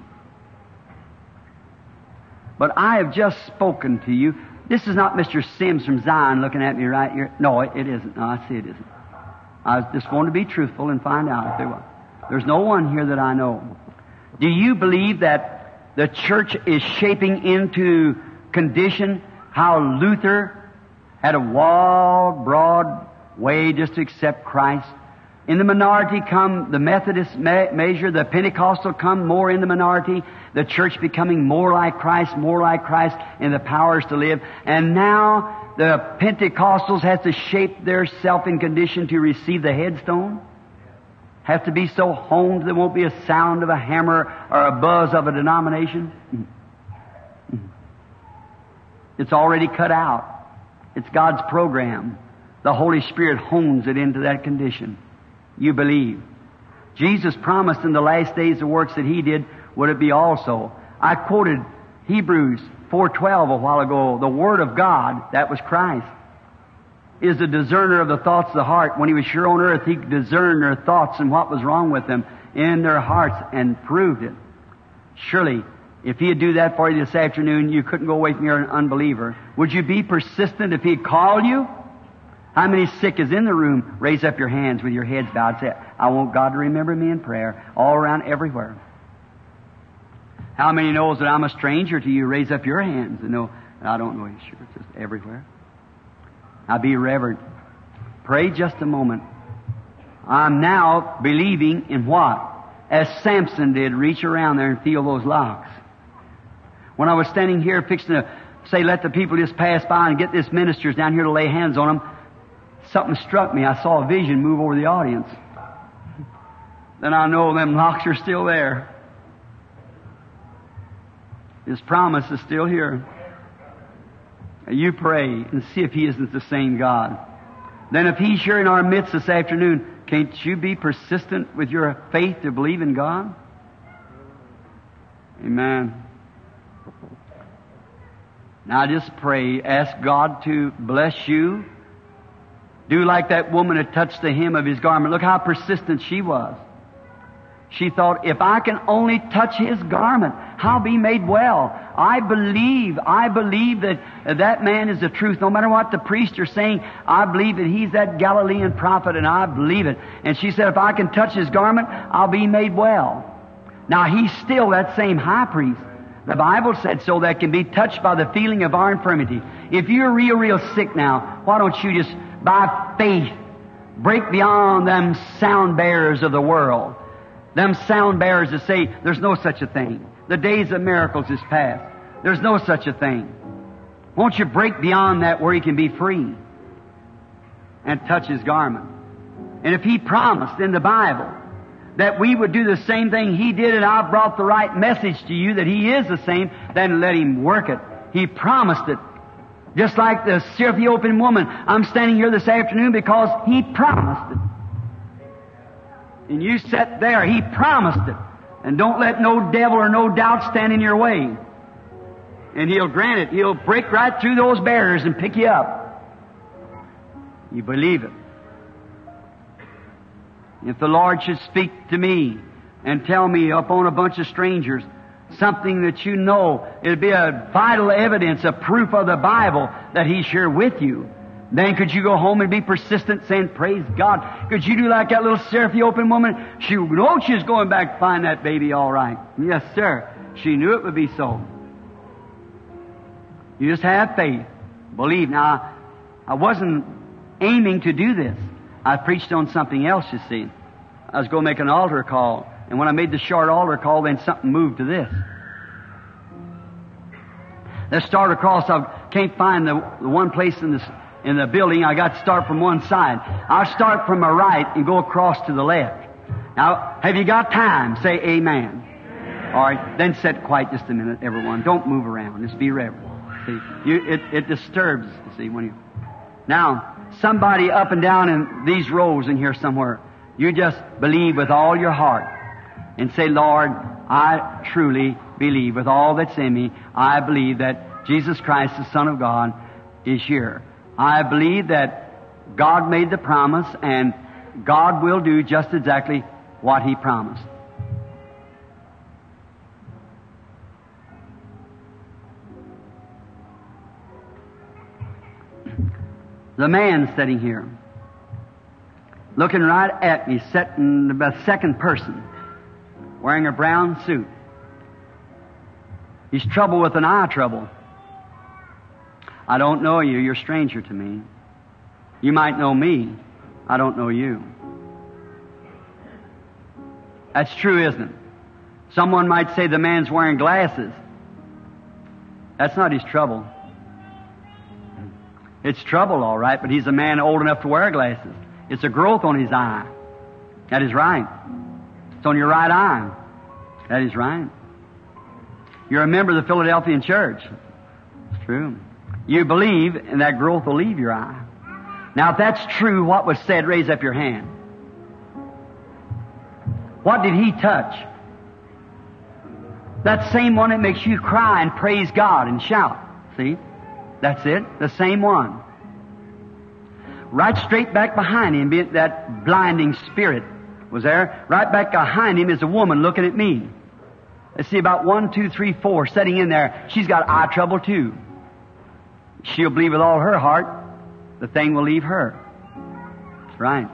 But I have just spoken to you. This is not Mister Sims from Zion looking at me right here. No, it, it isn't. No, I see it isn't. I just want to be truthful and find out if there was. There's no one here that I know. Do you believe that the church is shaping into condition how Luther had a wide, broad way just to accept Christ? In the minority come the Methodist me- measure, the Pentecostal come more in the minority, the church becoming more like Christ, more like Christ in the powers to live. And now the Pentecostals have to shape their self in condition to receive the headstone. Have to be so honed there won't be a sound of a hammer or a buzz of a denomination. It's already cut out. It's God's program. The Holy Spirit hones it into that condition. You believe. Jesus promised in the last days the works that He did would it be also. I quoted Hebrews four twelve a while ago. The Word of God, that was Christ, is the discerner of the thoughts of the heart. When He was here on earth, He discerned their thoughts and what was wrong with them in their hearts and proved it. Surely, if He'd do that for you this afternoon, you couldn't go away from here an unbeliever. Would you be persistent if He'd call you? How many sick is in the room? Raise up your hands with your heads bowed. Say, I want God to remember me in prayer all around everywhere. How many knows that I'm a stranger to you? Raise up your hands and know, I don't know you. Sure, it's just everywhere. Now be reverent. Pray just a moment. I'm now believing in what? As Samson did, reach around there and feel those locks. When I was standing here fixing to say, let the people just pass by and get this ministers down here to lay hands on them, something struck me. I saw a vision move over the audience. Then I know them locks are still there. His promise is still here. You pray and see if He isn't the same God. Then if He's here in our midst this afternoon, can't you be persistent with your faith to believe in God? Amen. Now just pray. Ask God to bless you. Do like that woman that touched the hem of His garment. Look how persistent she was. She thought, if I can only touch His garment, I'll be made well. I believe, I believe that that man is the truth. No matter what the priests are saying, I believe that he's that Galilean prophet, and I believe it. And she said, if I can touch His garment, I'll be made well. Now, He's still that same high priest. The Bible said so, that can be touched by the feeling of our infirmity. If you're real, real sick now, why don't you just, by faith, break beyond them sound bearers of the world. Them sound bearers that say, there's no such a thing. The days of miracles is past. There's no such a thing. Won't you break beyond that where you can be free and touch His garment? And if He promised in the Bible that we would do the same thing He did, and I brought the right message to you that He is the same, then let Him work it. He promised it. Just like the Ethiopian woman, I'm standing here this afternoon because He promised it. And you sat there, He promised it. And don't let no devil or no doubt stand in your way. And He'll grant it. He'll break right through those barriers and pick you up. You believe it. If the Lord should speak to me and tell me upon a bunch of strangers something that you know, it'll be a vital evidence, a proof of the Bible that He's here with you. Then could you go home and be persistent saying, praise God? Could you do like that little Ethiopian woman? She knew she was going back to find that baby all right. Yes, sir. She knew it would be so. You just have faith. Believe. Now, I wasn't aiming to do this. I preached on something else, you see. I was going to make an altar call. And when I made the short altar call, then something moved to this. Let's start across. I can't find the, the one place in this in the building. I got to start from one side. I'll start from my right and go across to the left. Now, have you got time? Say amen. All right. Then sit quiet just a minute, everyone. Don't move around. Just be reverent. See, you, it, it disturbs, you see, when you... Now, somebody up and down in these rows in here somewhere, You just believe with all your heart and say, Lord, I truly believe with all that's in me. I believe that Jesus Christ, the Son of God, is here. I believe that God made the promise and God will do just exactly what He promised. The man sitting here, looking right at me, sitting the second person, wearing a brown suit. He's troubled with an eye trouble. I don't know you. You're a stranger to me. You might know me. I don't know you. That's true, isn't it? Someone might say the man's wearing glasses. That's not his trouble. It's trouble, all right, but he's a man old enough to wear glasses. It's a growth on his eye. That is right. It's on your right eye. That is right. You're a member of the Philadelphian church. It's true. You believe, and that growth will leave your eye. Now, if that's true, what was said, raise up your hand. What did he touch? That same one that makes you cry and praise God and shout. See? That's it. The same one. Right straight back behind him, that blinding spirit was there. Right back behind him is a woman looking at me. Let's see, about one, two, three, four sitting in there. She's got eye trouble too. She'll believe with all her heart, the thing will leave her. That's right.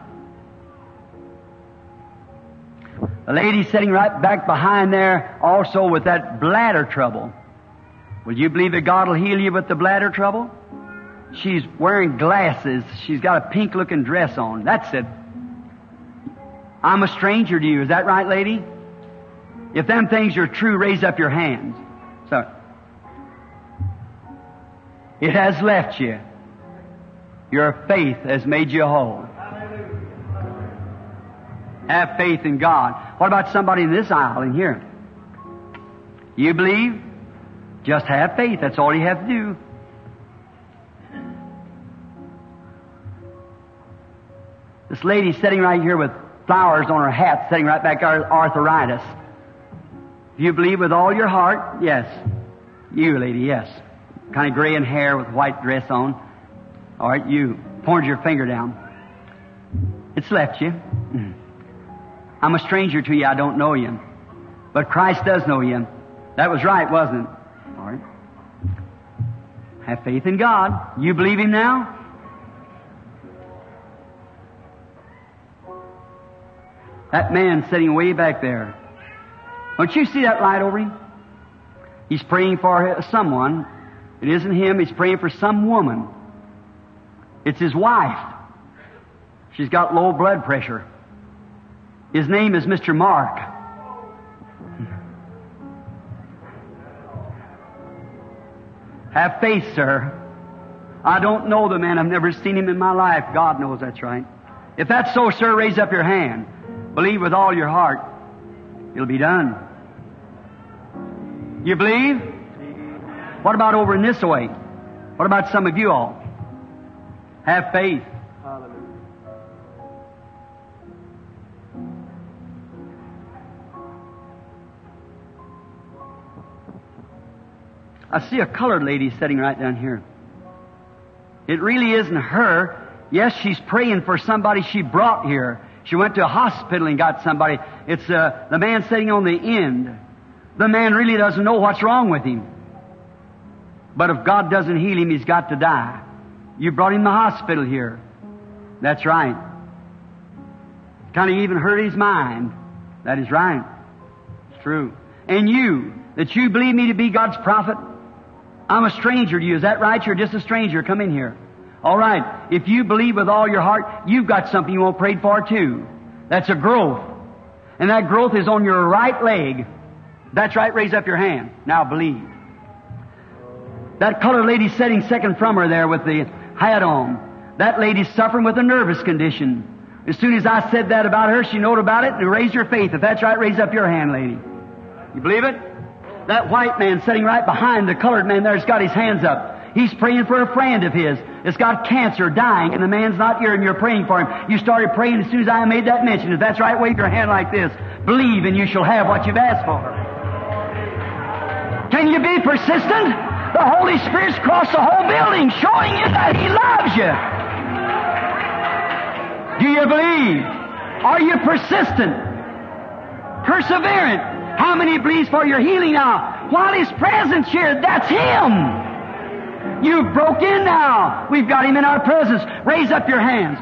A lady sitting right back behind there also with that bladder trouble. Will you believe that God will heal you with the bladder trouble? She's wearing glasses. She's got a pink-looking dress on. That's it. I'm a stranger to you. Is that right, lady? If them things are true, raise up your hands. So, it has left you. Your faith has made you whole. Have faith in God. What about somebody in this aisle in here? You believe? Just have faith. That's all you have to do. This lady sitting right here with flowers on her hat, sitting right back there, arthritis. Do you believe with all your heart? Yes. You, lady, yes. Kind of gray in hair with white dress on. All right, you. Pointed your finger down. It's left you. I'm a stranger to you. I don't know you. But Christ does know you. That was right, wasn't it? All right. Have faith in God. You believe Him now? That man sitting way back there. Don't you see that light over him? He's praying for someone. It isn't him. He's praying for some woman. It's his wife. She's got low blood pressure. His name is Mister Mark. Have faith, sir. I don't know the man. I've never seen him in my life. God knows that's right. If that's so, sir, raise up your hand. Believe with all your heart. It'll be done. You believe? What about over in this way? What about some of you all? Have faith. I see a colored lady sitting right down here. It really isn't her. Yes, she's praying for somebody she brought here. She went to a hospital and got somebody. It's uh, the man sitting on the end. The man really doesn't know what's wrong with him. But if God doesn't heal him, he's got to die. You brought him to the hospital here. That's right. Kind of even hurt his mind. That is right. It's true. And you, that you believe me to be God's prophet, I'm a stranger to you. Is that right? You're just a stranger. Come in here. All right. If you believe with all your heart, you've got something you want prayed for too. That's a growth. And that growth is on your right leg. That's right. Raise up your hand. Now believe. That colored lady sitting second from her there with the hat on. That lady's suffering with a nervous condition. As soon as I said that about her, she knowed about it and raised her faith. If that's right, raise up your hand, lady. You believe it? That white man sitting right behind the colored man there's got his hands up. He's praying for a friend of his that's got cancer, dying, and the man's not here and you're praying for him. You started praying as soon as I made that mention. If that's right, wave your hand like this. Believe and you shall have what you've asked for. Can you be persistent? The Holy Spirit's crossed the whole building showing you that He loves you. Do you believe? Are you persistent? Perseverant? How many believes for your healing now? While His presence here, that's Him. You've broke in now. We've got Him in our presence. Raise up your hands.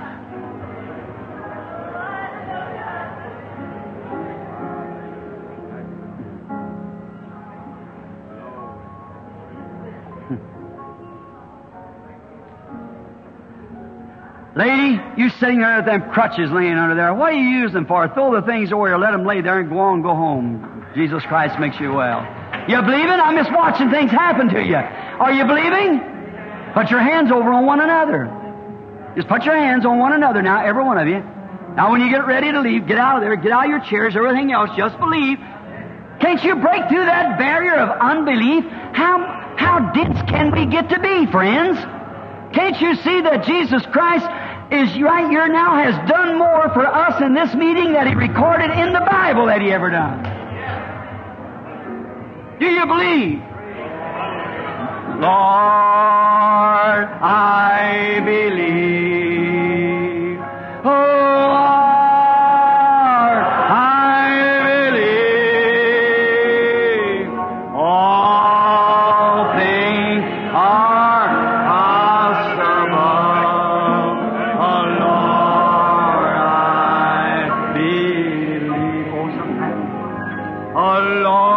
Lady, you sitting there with them crutches laying under there. What do you use them for? Throw the things over here, let them lay there and go on, go home. Jesus Christ makes you well. You believing? I'm just watching things happen to you. Are you believing? Put your hands over on one another. Just put your hands on one another now, every one of you. Now when you get ready to leave, get out of there, get out of your chairs, everything else, just believe. Can't you break through that barrier of unbelief? How, how dense can we get to be, friends? Can't you see that Jesus Christ is right here now, has done more for us in this meeting that He recorded in the Bible that He ever done? Do you believe? Lord, I believe. Oh, Lord, I believe. All things are possible. Oh, Lord, I believe. Oh, sometimes. Oh, Lord.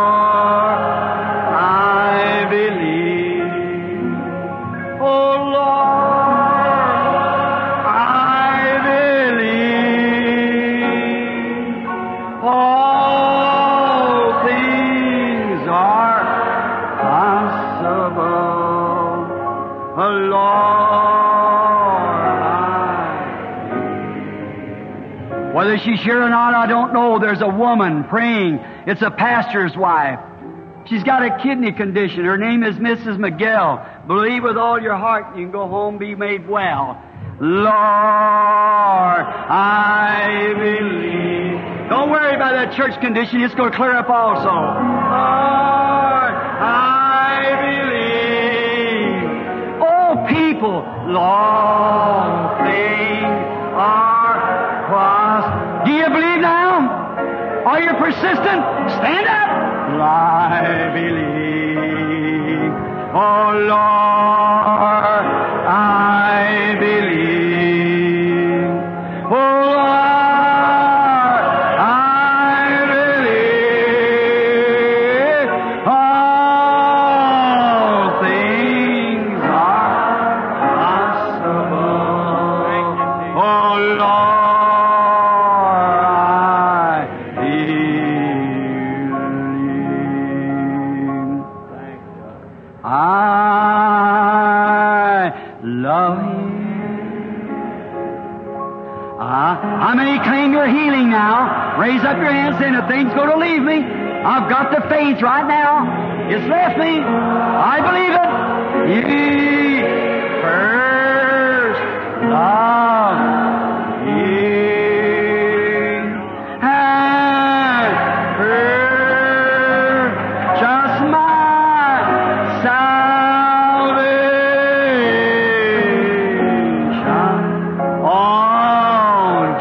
Whether she's here or not, I don't know. There's a woman praying. It's a pastor's wife. She's got a kidney condition. Her name is Missus Miguel. Believe with all your heart, you can go home, be made well. Lord, I believe. Don't worry about that church condition. It's going to clear up also. Lord, I believe. Oh, people, long things are crossed. Do you believe now? Are you persistent? Stand up. I believe. Oh, Lord, I believe. Oh, Lord, I believe. All things are possible. Oh, Lord. How many claim your healing now? Raise up your hands saying, if things go to leave me, I've got the faith right now. It's left me. I believe it. Ye first love ye and purchase my salvation on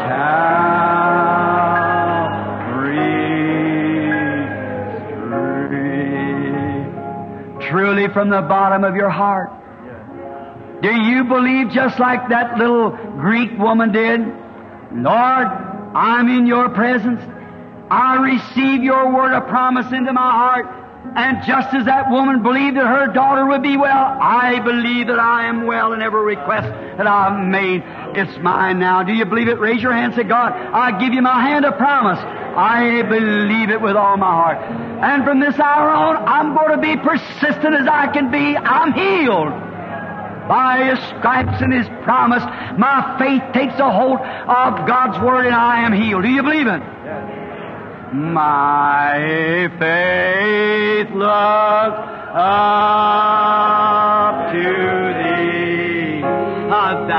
truly from the bottom of your heart. Do you believe just like that little Greek woman did? Lord, I'm in your presence. I receive your word of promise into my heart. And just as that woman believed that her daughter would be well, I believe that I am well in every request that I've made. It's mine now. Do you believe it? Raise your hand and say, God, I give you my hand of promise. I believe it with all my heart. And from this hour on, I'm going to be persistent as I can be. I'm healed. By His stripes and His promise, my faith takes a hold of God's Word and I am healed. Do you believe it? Yes. My faith looks up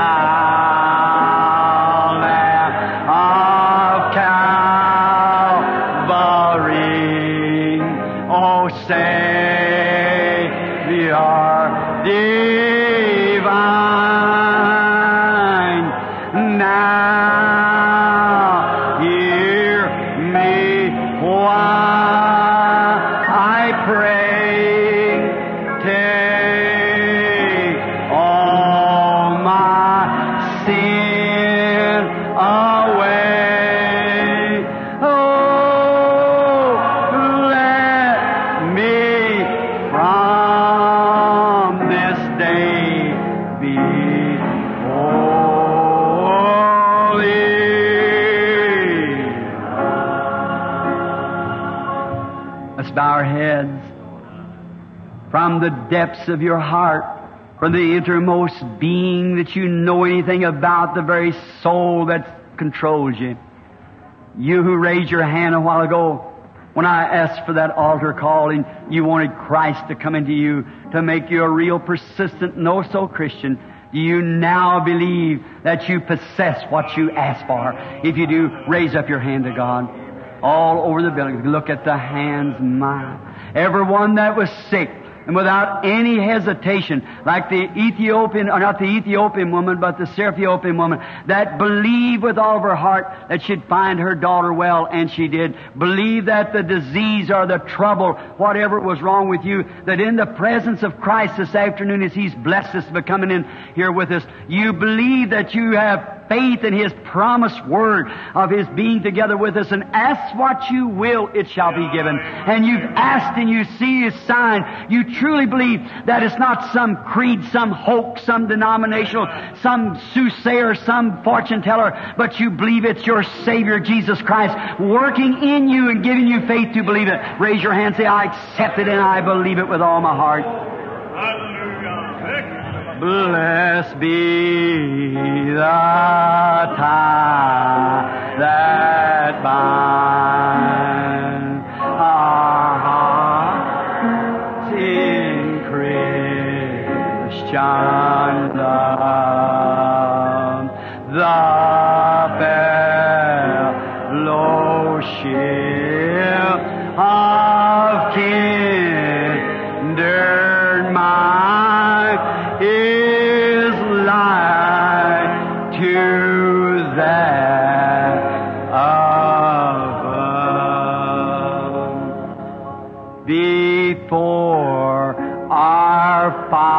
of Calvary, O Savior divine. Now hear me while I pray. Take all my sin away. Oh, let me from this day be holy. Let's bow our heads. From the depths of your heart, from the innermost being that you know anything about, the very soul that controls you. You who raised your hand a while ago, when I asked for that altar call and you wanted Christ to come into you to make you a real persistent, no-so Christian, do you now believe that you possess what you asked for? If you do, raise up your hand to God. All over the building, look at the hands, my. Everyone that was sick, and without any hesitation, like the Ethiopian, or not the Ethiopian woman, but the Syrophoenician woman, that believed with all of her heart that she'd find her daughter well, and she did. Believe that the disease or the trouble, whatever was wrong with you, that in the presence of Christ this afternoon, as He's blessed us by coming in here with us, you believe that you have faith in His promised word of His being together with us, and ask what you will, it shall be given. And you've asked and you see His sign. You truly believe that it's not some creed, some hoax, some denominational, some soothsayer, some fortune teller, but you believe it's your Savior, Jesus Christ, working in you and giving you faith to believe it. Raise your hand, say, I accept it and I believe it with all my heart. Blessed be the tie that binds our hearts in Christian love, the fellowship of kindred mind is like to that above. Before our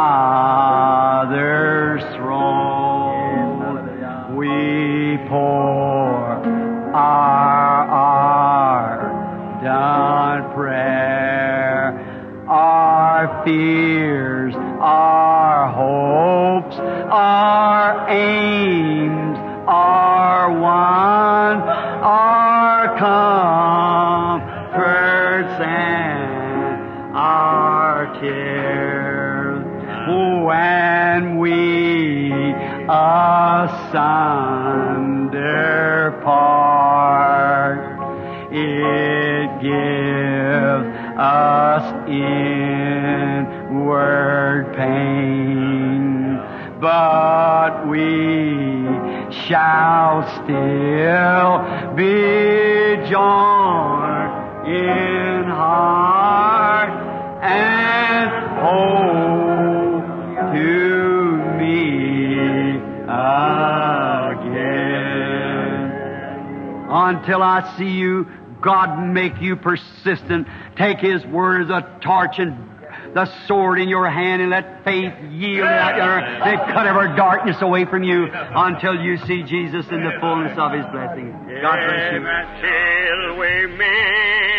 Father's throne, we pour our ardent prayer, our fears, our hopes, our aims, our one, our comforts and our cares. When we asunder part, it gives us inward pain, but we shall still be joined in heart and hope to meet again. Until I see you, God make you persistent. Take His word as a torch and the sword in your hand, and let faith yield out your, and cut every darkness away from you until you see Jesus in the fullness of His blessing. God bless you. Till we meet